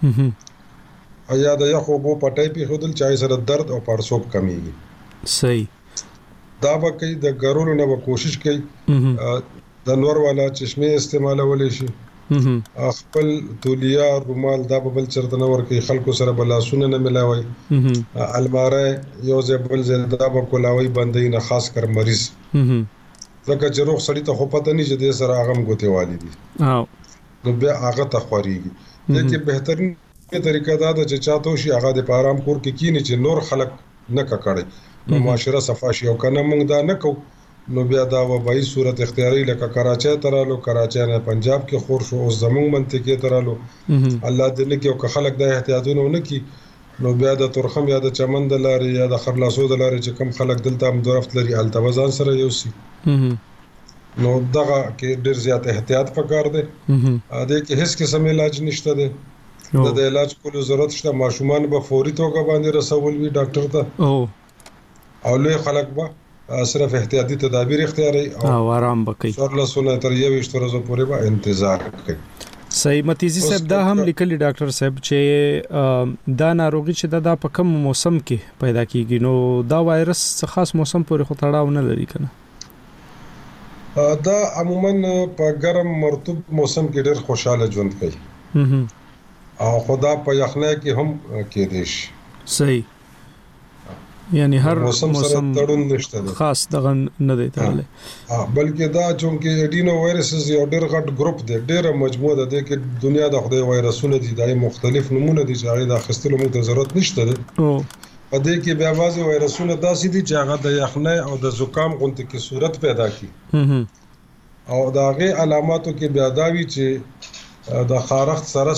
یا د یخو بو پټای په خودل چای سره درد او پړسوب کمیږي. صحیح. دا به کوي د ګرولو نه کوشش کوي د نور والا چشمه استعمالول شي خپل تولیه رومال دا بل چرته نه ور کوي خلکو سره بلاسونه نه ملاوي الماره یو ځبل زنده به کولاوي بندي نه خاص کر مریض ځکه چې روغ سړی ته خو پته نه چې د سره هغه غوته والی دي نو بیا هغه ته خوريږي. یکه بهترین طریقه دا ده چې چاته شي هغه د پارام کور کې کینی چې نور خلک نه ککړي نو معاشره صفاشي او کنه موږ دا نه کو نو بیا دا وبای صورت اختیاري لکه کراچۍ ترالو کراچۍ نه پنجاب کې خور شو او زموږ منطقه ترالو الله دې نه کې او خلک د احتیاطونه نه کی نو بیا د تورخم یا د چمن د لارې یا د خرلاسو د لارې چې کم خلک دلته هم درفت لري التوازن سره یوسي نو دغه کې ډیر زیات احتیاط پکار دی. دا کې هیڅ قسم علاج نشته دی. د علاج کولو ضرورت شته. ماشومان به فوري توګه باندې رسول وي ډاکټر ته او له خلک به صرف احتیاطي تدابیر اختیاري او آرام وکړي. څورلسونه تر 21 ورځې پورې به انتظار وکړي. صحیح متیزی صاحب دا هم لیکلی ډاکټر صاحب چې دا ناروغي چې دا په کوم موسم کې پیدا کیږي نو دا وایرس څه خاص موسم پورې خو تړاو نه لري کنه دا عموما په ګرم مرطوب موسم کې ډېر خوشاله ژوند کوي او خدا په یخنۍ کې هم کې دي صحیح یعنی هر موسم تړون نشته خاص دغه نه دی تړلی بلکې دا چونکې اډینو وایرسز یو ډېر غټ ګروپ دی ډېره مجموعه ده چې دنیا د خدای وایرسونه دي د مختلف نمونه دي چې هغه د اخیستلو موږ ته ضرورت نشته ده په دې کې بیا بعضې وایرسونه داسې دي چې هغه د یخنۍ او د زکام غوندې کې صورت پیدا کړي او د هغې علاماتو کې بیا دا وي چې د خارښت سره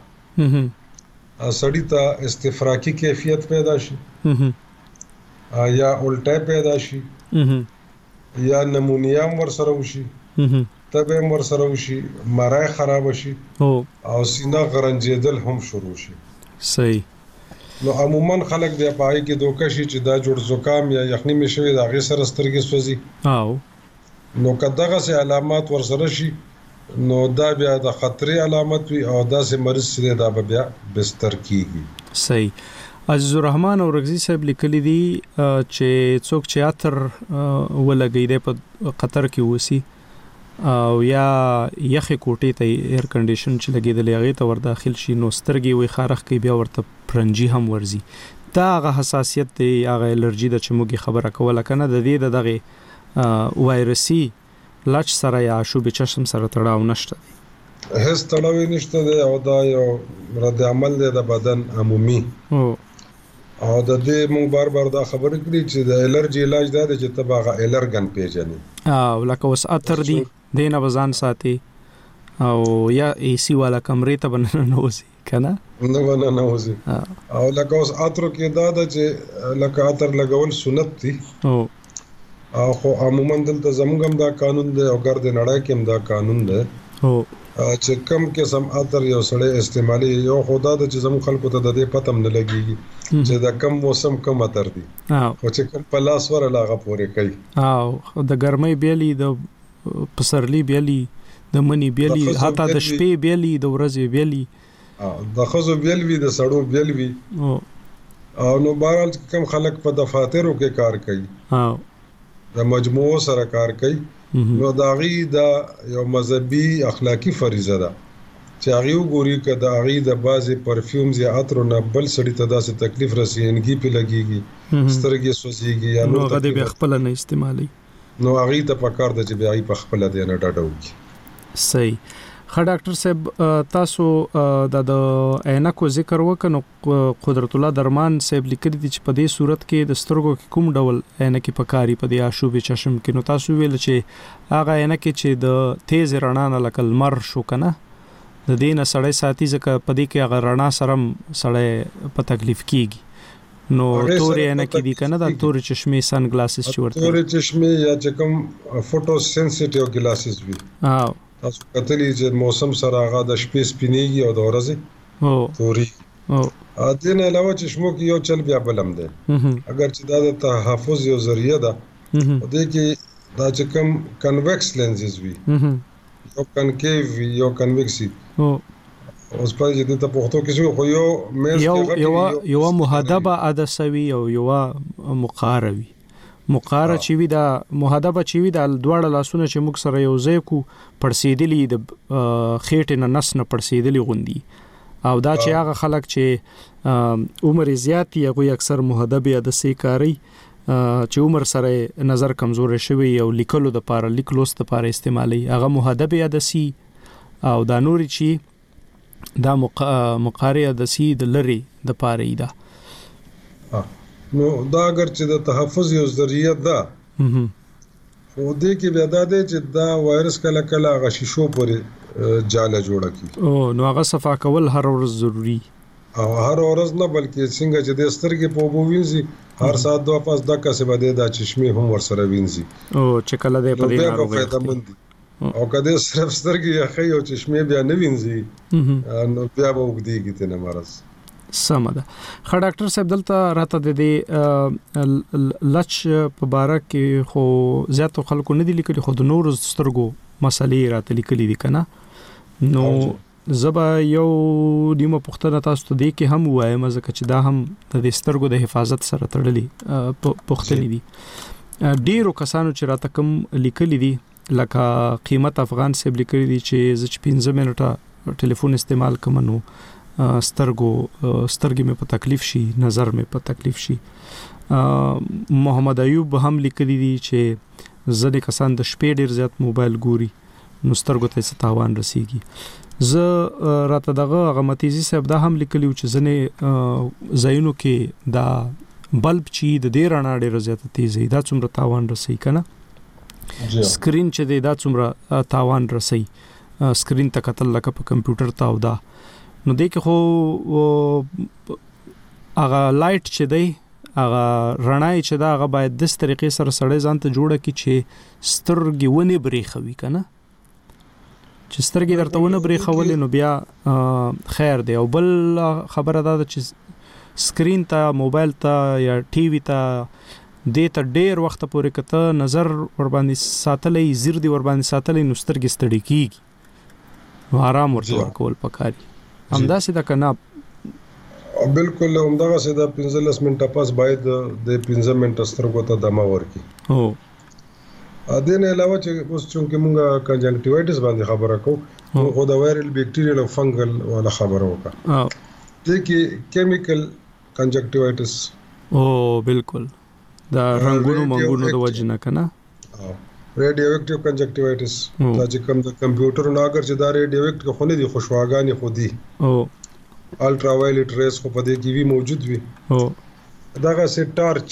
سړي ته استفراقي کیفیت پیدا شي یا الټه پیدا شي یا نمونیا ورسره وشي تبه ورسره وشي مرای خراب شي او سینه غرنجیدل هم شروع شي صحیح نو عموما خلک بیا پای کې دوکه شي چې دا جوړ زکام یا یخنی می شوی دا غي سره سترګې سوځي نو کداغه سه علامات ورسره شي نو دا بیا د خطرې علامت وي او دا سه مرض سره دا بیا بستر کیږي صحیح عزیز الرحمن اورغزی صاحب لیکلی دي چې څوک چې اتر ولګی دی په قطر کې وسی او یا یخ کوټې ته ایر کنډیشن چې لګیدل هغه ته ور داخل شي نو سترګې وي خارخ کې بیا ورته پرنجي هم ورزي دا هغه حساسیت دی هغه الرجی د چموږي خبره کوله کنه د دې دغه وایرسي لچ سره یا شوب چشم سره تړاو نشته هیڅ تړاو نشته دی او دا یو رد عمل دی د بدن عمومي او د دې موږ بار دا خبره کړې چې د الرجی علاج دا دی چې تباغه الرګن پیژنې او لکه وس اتر دی دینه وزن ساتي او یا ای سی والا کمرې ته بننه نوځي کنه نه نوځي او لکه اوس اتر کې دا د چې لکه اتر لګول سنت دي او خو عموما دلته زموږ دا قانون دی او ګرد نړۍ کې هم دا قانون دی چې کم قسم اتر یو سړی استعمالي یو خدا د چې زموږ خلکو ته د دې پته نه لګيږي چې دا کم موسم کم اتر دي او چې کم په لاس ور لاغه پورې کوي او د ګرمۍ بیلی د پسرلی بیلی د منی بیلی حتی د شپې بیلی د ورځې بیلی د خزو بیل وی د سړو بیل وی او نو بهرحال کم خلک په دفاترو کې کار کوي د مجموعو سره کار کوي نو داغي دا یو مذهبي اخلاقی فریضه ده چې هغه وګوري کده هغه د بازي پرفیومز یا عطرونه بل سړی ته داسې تکلیف رسېږي په لګيږي سترګې سوځيږي یا نو غدي به خپل نه استعمالي نو هغه ته پکار د چې بیا په خپل دی نه ډاډوږي صحیح خا ډاکټر صاحب تاسو د عینکو ذکر وکړو قدرت الله درمان صاحب لیکلي دي چې په دې صورت کې د سترګو کې کوم ډول عینکې پکاري په دې آشوب چشم کې نو تاسو ویل چې هغه عینکې چې د تیز رڼا نه لکه مر شو کنه د دې نه سړی ساتي ځکه په دې کې هغه رڼا سره سړی په تکلیف کیږي نو تورې عینکې دي کنه د تورې چشمې سن گلاسز چې ورته تورې چشمې یا چې کوم فوټو سنسټیو گلاسز وي تاسو کتلی چې موسم سره هغه د شپې سپینېږي او د ورځې توري ا دې نه علاوه چشمو کې یو چل بیا بلم دی اگر چې دا د تحفظ یو ذریعہ ده دې کې دا چې کوم کنویکس لینزز وي یو کنکیو یو کنویکسي اوس په دې ته پورتو کې خو یو مېز یو محدبه عدسوي او یو مقاروي مقاره چې وی دا محدبه چې وی دا دواړه لاسونه چې موږ سره یو ځای کو پړسیدلی د خېټه نه نس نه پړسیدلی غوندي او دا چې هغه خلک چې عمر زیات یې اکثر محدبه عدسي کاری چې عمر سره نظر کمزور شوی او لیکلو د پاره لیکلوس د پاره استعمالي هغه محدبه عدسي او دا نوري چې دا مقاره عدسي د لری د پاره ایدا نو دا اگر چې د تحفظ یو ذریعہ ده خو دې کې بیا دا دی چې دا وایرس کله کله غشیشو پورې جاله جوړه کی او نو هغه صفا کول هر ورځ ضروری او هر ورځ نه بلکې څنګه چې د سترګې په وبو وینځي هر سات دوه پاس د کسه بده د چشمه هم ور سره وینځي او چې کله دې په دې ناروغي او کله صرف سترګې یا خي او چشمه بیا نه وینځي نو بیا به وګديږي ته مرز سمده خا ډاکټر صاحب دلته راته د دې لچ په باره کې خو زیاتو خلکو نه دي لیکلي خو د نور سترګو مسلې راته لیکلي دي کنه نو زبا یو نیمه پښتنه تاسو ته دی کې هم وایم ځکه چې دا هم د سترګو د حفاظت سره تړلې پښتنې دي. ډیرو کسانو چې راته کوم لیکلي دي لکه قیمت افغان صاحب لیکلي دي چې زه 15 منټه ټلیفون استعمال کوم نو سترګې مې په تکلیف شي، نظر مې په تکلیف شي. محمد ایوب هم لیکلي دي چې ځینې کسان د شپې ډیر زیات موبایل ګوري نو سترګو ته څه تاوان رسیږي. زه راته دغه غمتیزي صاحب دا هم لیکلی چې ځینې ځایونو کې دا بلب چې د دې رڼا ډېره زیاته تیزه دا څومره تاوان رسوي که نه، سکرین چې دی دا څومره تاوان رسوي، سکرین ته کتل لکه په کمپیوټر ته او دا نو دی کې خو هغه لایټ چې دی هغه رڼا چې دا هغه باید داس طریقې سره سړی ځان ته جوړه کړي چې سترګې ونه برېښوي که نه، چې سترګې درته ونه برېښولې نو بیا خیر دی. او بل خبره دا ده چې سکرین ته، موبایل ته یا ټي وي ته دې ته ډېر وخت پورې کته نظر ور باندې ساتلی، زیر دی ور باندې ساتلی نو سترګې ستړي کېږي، نو آرام ورته ورکول پکاري. همداسې ده که نه؟ بالکل همدغسې ده. 15 منټه پس باید د 15 منټه سترګو ته دمه ورکړي. دې نه علاوه چې اوس چونکې مونږ کنجنکټیوایټس باندې خبره کوو خو د وایرل بیکټیریل او فنګل والا خبره وکړه. دې کې کیمیکل کنجنکټیوایټس بالکل دا رنگونو منګونو د وجه نه کنه، ریډیو اکټیو کنجنکټیوایټس دا چې کوم د کمپیوټر نه اگر چې دا ریډیو اکټ خو نه دي، خوشواګانې خو دي، الټرا وایلیټ ریز خو په دې کې وی موجود وي. دغه سي ټارچ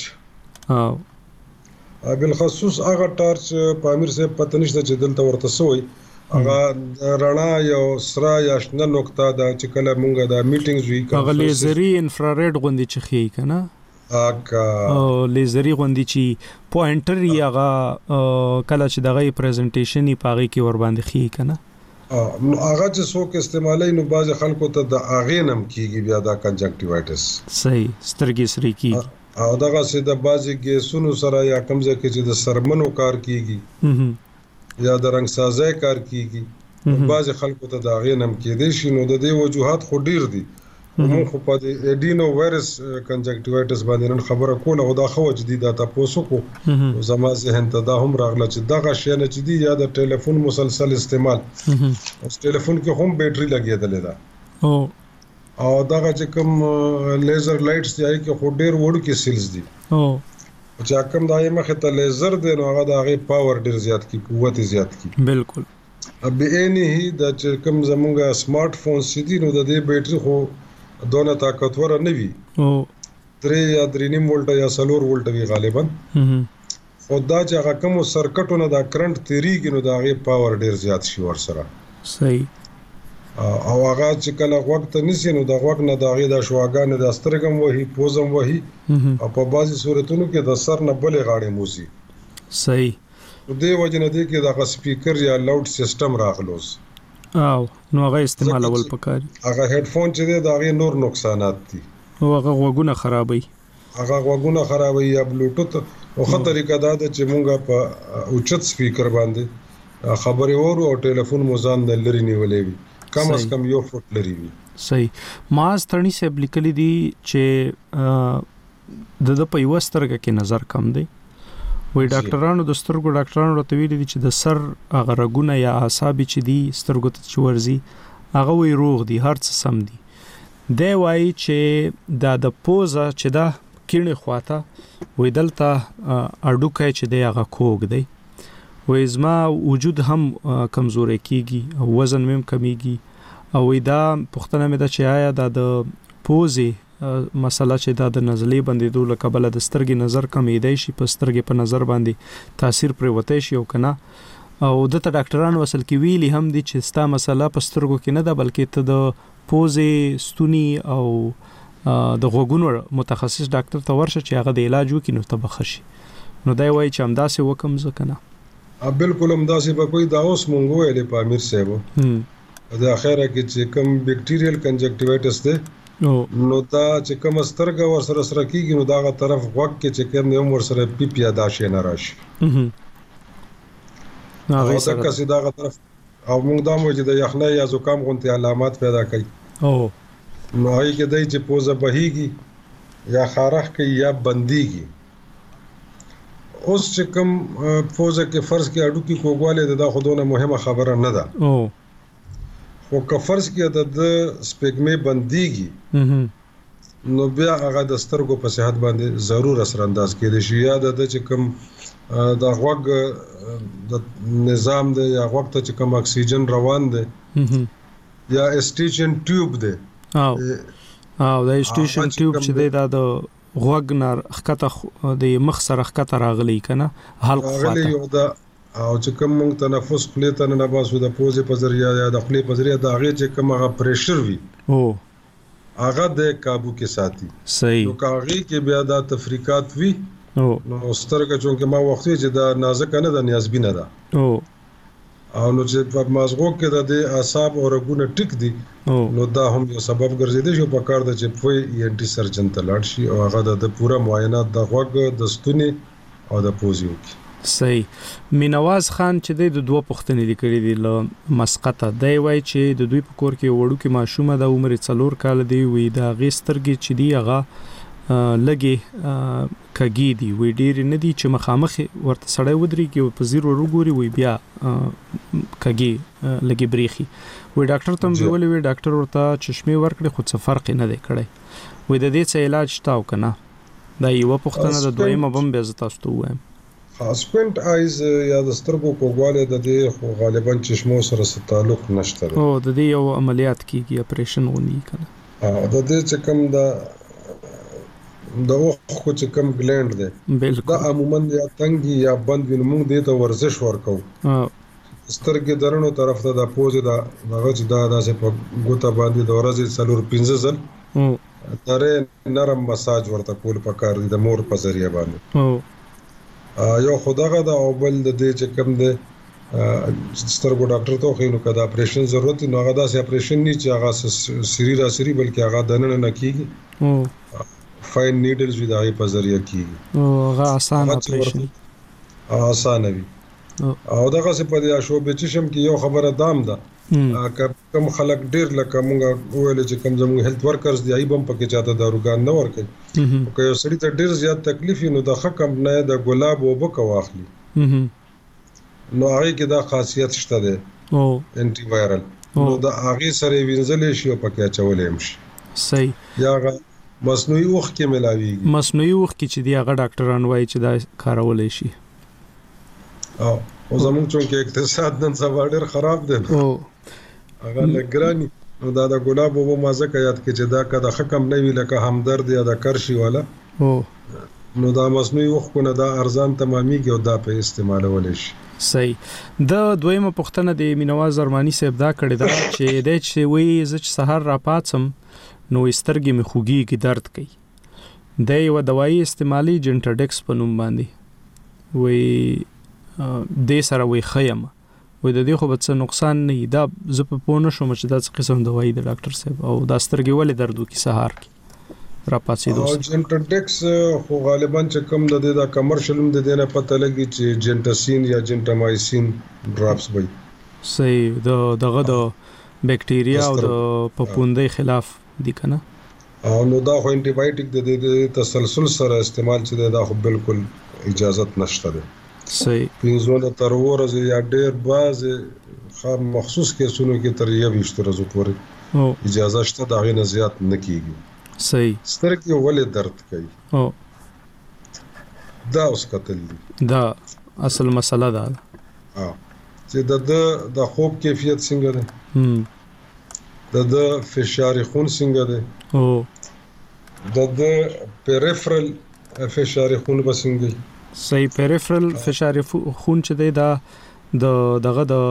بالخصوص هغه ټارچ په امیر صاحب پته نشته چې دلته ورته سوی هغه رڼا یو سره یا شنه نقطه دا چې کله مونږ دا میټینګز وی هغه لیزري انفراريډ غوندي چې خي کنه، لیزري غوندي چې پوینټر هغه کله چې دغه پریزنټیشن یې پاغي کې ور باندې خي کنه، نو هغه چې څوک استعمالي نو باز خلکو ته د اغه نم کیږي بیا دا کنجنکټیوایټس صحیح سترګې سری کی او دغه سي د بازي ګیسونو سره یا کمزه کې چې د سرمنو کار کیږي یا د رنگ سازي کار کیږي، باز خلکو ته د اغه نم کېدې شي. نو د دې وجوهات خو ډیر دي. موږ خو په اډینو وایرس کنجنکټیوایټس باندې نن خبره کوله او دا خو جديد تاسو کو زما ذهن ته دا هم راغله چې دغه شی نه چې دی یا د ټلیفون مسلسل استعمال اوس ټلیفون کې هم بیټري لګیدلې ده او دغه چې کوم لیزر لایټس دی چې خو ډیر وړ کې سیلز دي چې کوم دایې مخه ته لیزر دی نو هغه د هغه پاور ډیر زیات کی، قوت زیات کی. بالکل به اني د چې کوم زمونږه سمارټ فون سيدي نو د دې بیټري خو دونه طاقتور نه وي، 3 یا 3.5 وولټ یا 4 وولټ وی غالبا. خو دا چې هغه کوم سرکټونه دا کرنٹ تیریږي نو دا هغه پاور ډیر زیات شي ور سره. صحیح. او هغه چې کله وخت نسی نو دا وخت نه دا هغه د شواګان د سترګم وਹੀ پوزم وਹੀ او په بعضي صورتونو کې د سر نه بلې غاړې موسی. صحیح. دې وجه نه دی کې دا سپیکر یا لاوډ سیستم راغلوس او نو هغه استعمالول پکاري. هغه هډفون چې دی دا هغه نور نقصانات دي، هغه غوګونه خرابوي یا بلوټوث او خطر طریقه دا ده چې مونږه په اوچت سپیکر باندې خبرې ورو او ټلیفون موزان د لري نیولې وي، کم از کم یو فوټ لري وي. صحیح. ماز ترنی سے لیکلي دي چې د په یو سترګه کې نظر کم دی، وای ډاکټرانو د سترګو ډاکټرانو راته ویلي دي چې د سر هغه رګونه یا اعصاب چې دي سترګو ته چورځي هغه وی روغ دي، هر څه سم دي. دی وای چې دا د پوزه چې دا کینې خواته وای دلته اډوکای چې دی هغه کوګ دی، وای زما وجود هم کمزوري کیږي او وزن مم کمیږي او دا پښتنه مې دا چې آیا دا د پوزه مسله چې دا د نزلې باندې دوله قبل د سترګې نظر کمې دی شي، په سترګې په نظر باندې تاثیر پرې وته شي او کنه. او د ډاکټرانو اصل کې ویلي هم دي چې ستا مسله په سترګو کې نه ده بلکې ته د پوزې ستونی او د غوګونو متخصص ډاکټر ته ورشه چې هغه د علاج وکړي نو ته بخښي. نو دا وایي چې همداسې وکم ځکه نه بالکل همداسې به کوئی دا اوس مونږ ویلې په امیر صاحب د اخره کې چې کوم بیکټیریل کنجنکټیوایټس ده نو دا چې کوم سترګه ور سره کیږي نو داغه طرف وګ کې چې کوم نوم ور سره پی پیدا شي نه راشي. هغه سره داغه طرف او موږ دا مو چې د یخنۍ یا زکام غونډه علامات پیدا کوي او نو هغه کې دای چې پوزه بهيږي یا خارخ کوي یا بنديږي اوس چې کوم پوزه کې فرض کې اډو کې کوګواله دا خودونه مهمه خبره نه ده او خو که فرض کې د سپګمې بنديږي نو بیا هغه د سترګو په صحت باندې ضرور اثر انداز کېږي شي یا د چې کوم د غوږ د نظام دی یا غوږ ته چې کوم اکسیجن روان دی یا اسټیشن ټیوب دی او د اسټیشن ټیوب چې دی دا د غوږ نار خکته د مخ سره خکته راغلی کنه حلق راغلی یو دا او چې کوم موږ تنفس خپل ته نه باسو د پوزې په ذریعہ یا د خپل په ذریعہ د هغه چې کوم هغه پریشر وي او هغه د قابو کې ساتي صحیح نو کاغی کې بیا د تفریقات وی او نو سترګه چونکه ما وخت چې د نازک نه د نیازبین ده او نو چې په مازغو کې د اعصاب او رګونه ټیک دي نو دا هم یو سبب ګرځیدي چې په کار د چې په انټي سرجن ته لاړ شي او هغه د پوره معاینات د غوږ د ستوني او د پوزې وکړي صحیح مینواز خان چې د دوه پښتنې لیکلي دي ل مسقطه دی وای چې د دوی په کور کې وړو کې ماشومه د عمر 4 کال دی وی دا غسترګي چې دی هغه لګي کګی دی وی ډیر نه دی چې مخامخ ورته سړی ودري کې په زیر ورګوري وی بیا کګی لګي بریخي وی ډاکټر تم ویلي وی ډاکټر ورته چشمه ورکړي خو څه فرق نه دی کړی وی د دې څه علاج تاو کنه دا یو پښتنه د دویمه بم به زتا ستو وایم سپینټ آیز یا د سترګو کوګواله د دې خو غالبا چشمو سره تعلق نشته او د دې یو عملیات کیږي اپریشن غونډي کنه د دې چې کوم د اوخ کو چې کوم ګلند دی دا عموما یا تنګي یا بند ویني موږ دې ته ورزش ورکو سترګې درنو طرف ته د پوزې دا هغه چې دا داسې په ګوته باندې د ورځې 4-5 ځل درې نرم مساج ورته کول پکار دي د مور په ذریعہ باندې یو خدغه دا او بل د دې چې کوم دی سترګو ډاکټر ته خو نو کدا اپریشن ضرورت نو هغه داسې اپریشن نه چې هغه سری را سری بلکې هغه دنه نه کیږي فاین نیډلز وی دغه په ذریعہ کیږي او هغه آسان اپریشن آسان وي او دغه څه په دې شو به چې شم کې یو خبره دام ده کوم خلک ډیر لکه مونږ ویل چې کوم زموږ هیلث ورکرز دی ایبم پکې چاته داروګان نه ورکي او که یو سړی ته ډیر زیات تکلیف نو د حکم نه د ګلاب او بک واخلي نو هغه کې دا خاصیت شته ده او انټي وایرل نو دا هغه سره وینځل شي او پکې چولې شي صحیح یا مصنوعي اوخ کې ملاويږي مصنوعي اوخ کې چې دی هغه ډاکټران وایي چې دا کارولای شي او زموږ چې اقتصاد نن سبا ډېر خراب دی او هغه لګرانی نو دا د ګلاب او مازه کې یاد کې چې دا کده حکم نه وی لکه همدرد یا د کرشي والا نو دا مصنوعي اوخ کو نه دا ارزان تماميږي او دا په استعمالول شي صحیح د دویمه پښتنه د مینواز ارمانی صاحب دا کړی دا چې د چې وی ز سحر را پاتم نو سترګې مې خوږي کې درد کوي د یو دوايي استعمالي جنټاډکس په نوم باندې وی د سره وی خیم وی د دې خو به څه نقصان نه دا زه په پونه شوم چې دا څه قسم دوايي د ډاکټر صاحب او دا سترګې ولې درد کوي سحر کې را پاتې دوست جنټاډکس خو غالبا چې کوم د دې دا کمرشل د دې نه پته لګي چې جنټاسین یا جنټامایسین ډراپس وي صحیح دغه د بکټیریا او د پپوندې خلاف دي کنه او نو دا خو انټي بایوټیک د تسلسل سره استعمال چې دا خو بالکل اجازه نشته ده صحیح پینځونه تر ورځې یا ډېر باز خام مخصوص کیسونو کې تر 20 ورځې پورې اجازه شته دا غي نه زیات نه کیږي صحیح سترګې ولې درد کوي دا اوس قتل دي دا اصل مسله ده چې د خوب کیفیت څنګه ده د فشار خون څنګه ده او د پیریفرل فشار خون بسنګي صحیح پیریفرل فشار خون چې دی دا دغه د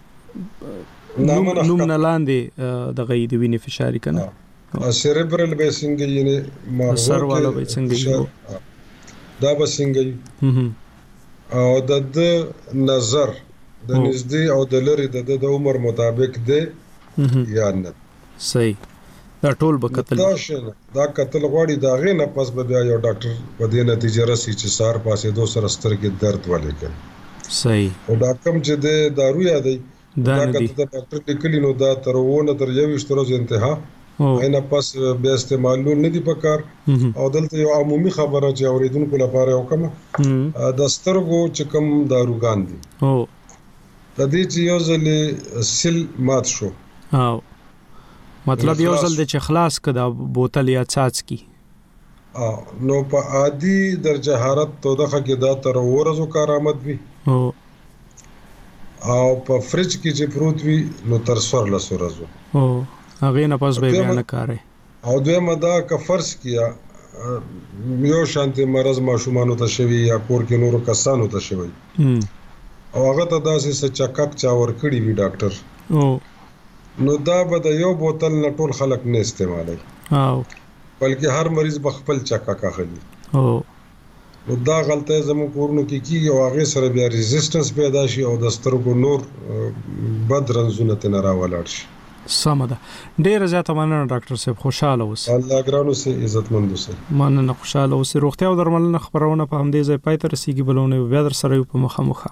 نوم نه لاندې دغه د وینې فشار کنه سیریبرل بسنګي یعنی ما سر والا بسنګي دا بسنګي او د نظر د نږدې او د لری د عمر مطابق دی یا نه صحیح دا ټول به قتل دا قتل غواړي دا غي نه پس به یو ډاکټر په دې نتیجه راسي چې سار پاسې 2 سره سترګې درد ولې کوي صحیح او دا کوم چې د دارو یادې دا دا نه دي کته ډاکټر لیکلی نو دا تر 21 ورځې انتها اینه پس بیا استعمالول نه دي پکار او دلته یو عمومي خبره چې اوریدونکو لپاره وکم د سترګو چې کوم داروګان دي د دې چې یو ځل سیل مات شو مطلب یو ځل د چې خلاص کړه بوتل یا څاڅکی نو په عادي درجه حرارت تودخه کې دا تر ورځو کارآمد وي او په فریج کې چې پروت وي نو تر 14 ورځو هغه نه پس به بیان کاري او دویمه دا که فرض کیا یو شانتي مرز ماشومان ته شوی یا کور کې نور کسانو ته شوی او هغه ته داسې چکک چا ور کړی وی ډاکټر نو دا به د یو بوتل نه ټول خلک نه استعمالي بلکې هر مریض بخپل چکک اخلي نو دا غلطه زموږ کورونو کې کیږي او هغه سره بیا ریزिस्टنس پیدا شي او د سترګو نور بد رنځونه ته نه راولاړ شي سمده ډیر زیاته مننه ډاکټر صاحب خوشاله اوسئ الله ګرانو سي عزتمند اوسئ مننه خوشاله اوسئ روغتیا او درملنه خبرونه په همدې ځای پای ته رسیدي بلونه بیا در سره په مخه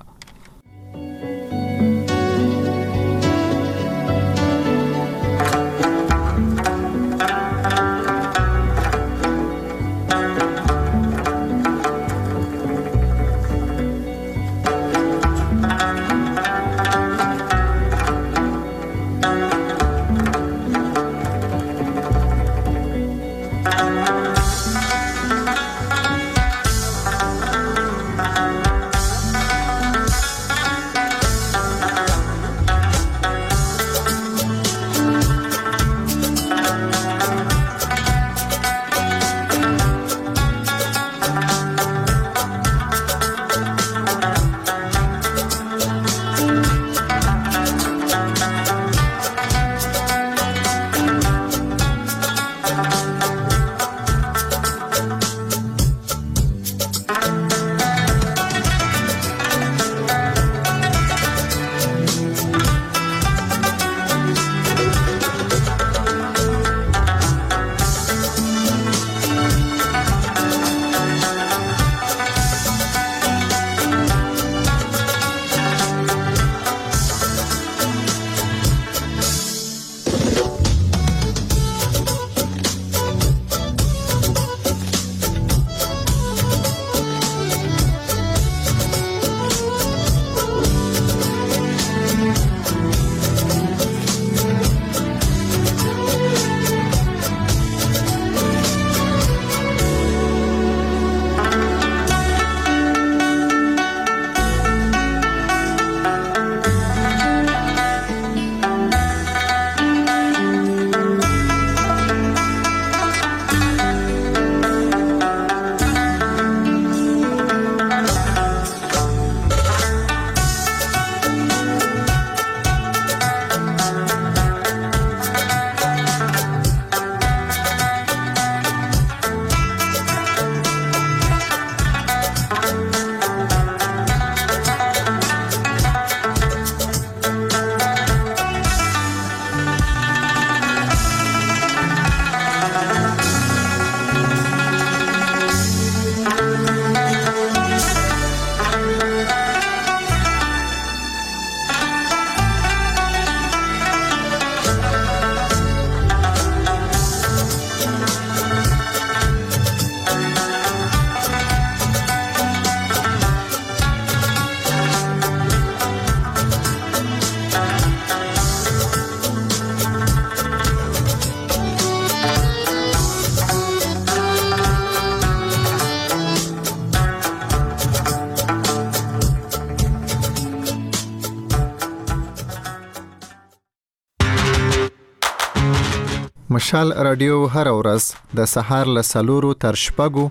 مشال رادیو هر ورځ د سهار له 4 تر شپږو،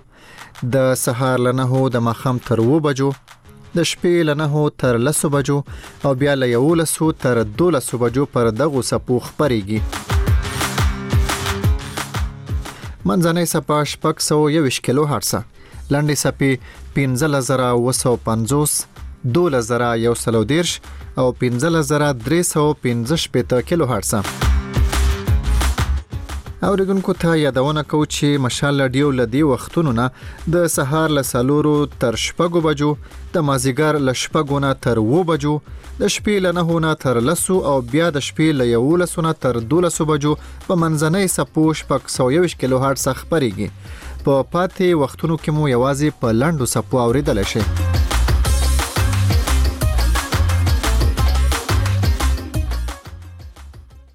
د سهار له 9 د ماښام تر 2 بجو، د شپې له 9 تر 10 بجو او بیا له 11 تر 12 بجو پر دغه سپو خبريږي. منځنۍ سپا 621 کیلو هرتز، لنډي سپي 15950، 12130 او 15315 کیلو هرتز. اوریدونکو ته یادونه کوم چې مشال رادیو لدی وختونو نه د سهار له 4 تر 6 بجو، د مازیګر له 6 نه تر 7 بجو، د شپې له 9 نه تر 10 او بیا د شپې له 11 نه تر 12 بجو په منځنۍ سپوش په 121 کیلو هرتز خبريږي. په پاتې وختونو کې مو یوازې په لاندو سپو اوریدل شي.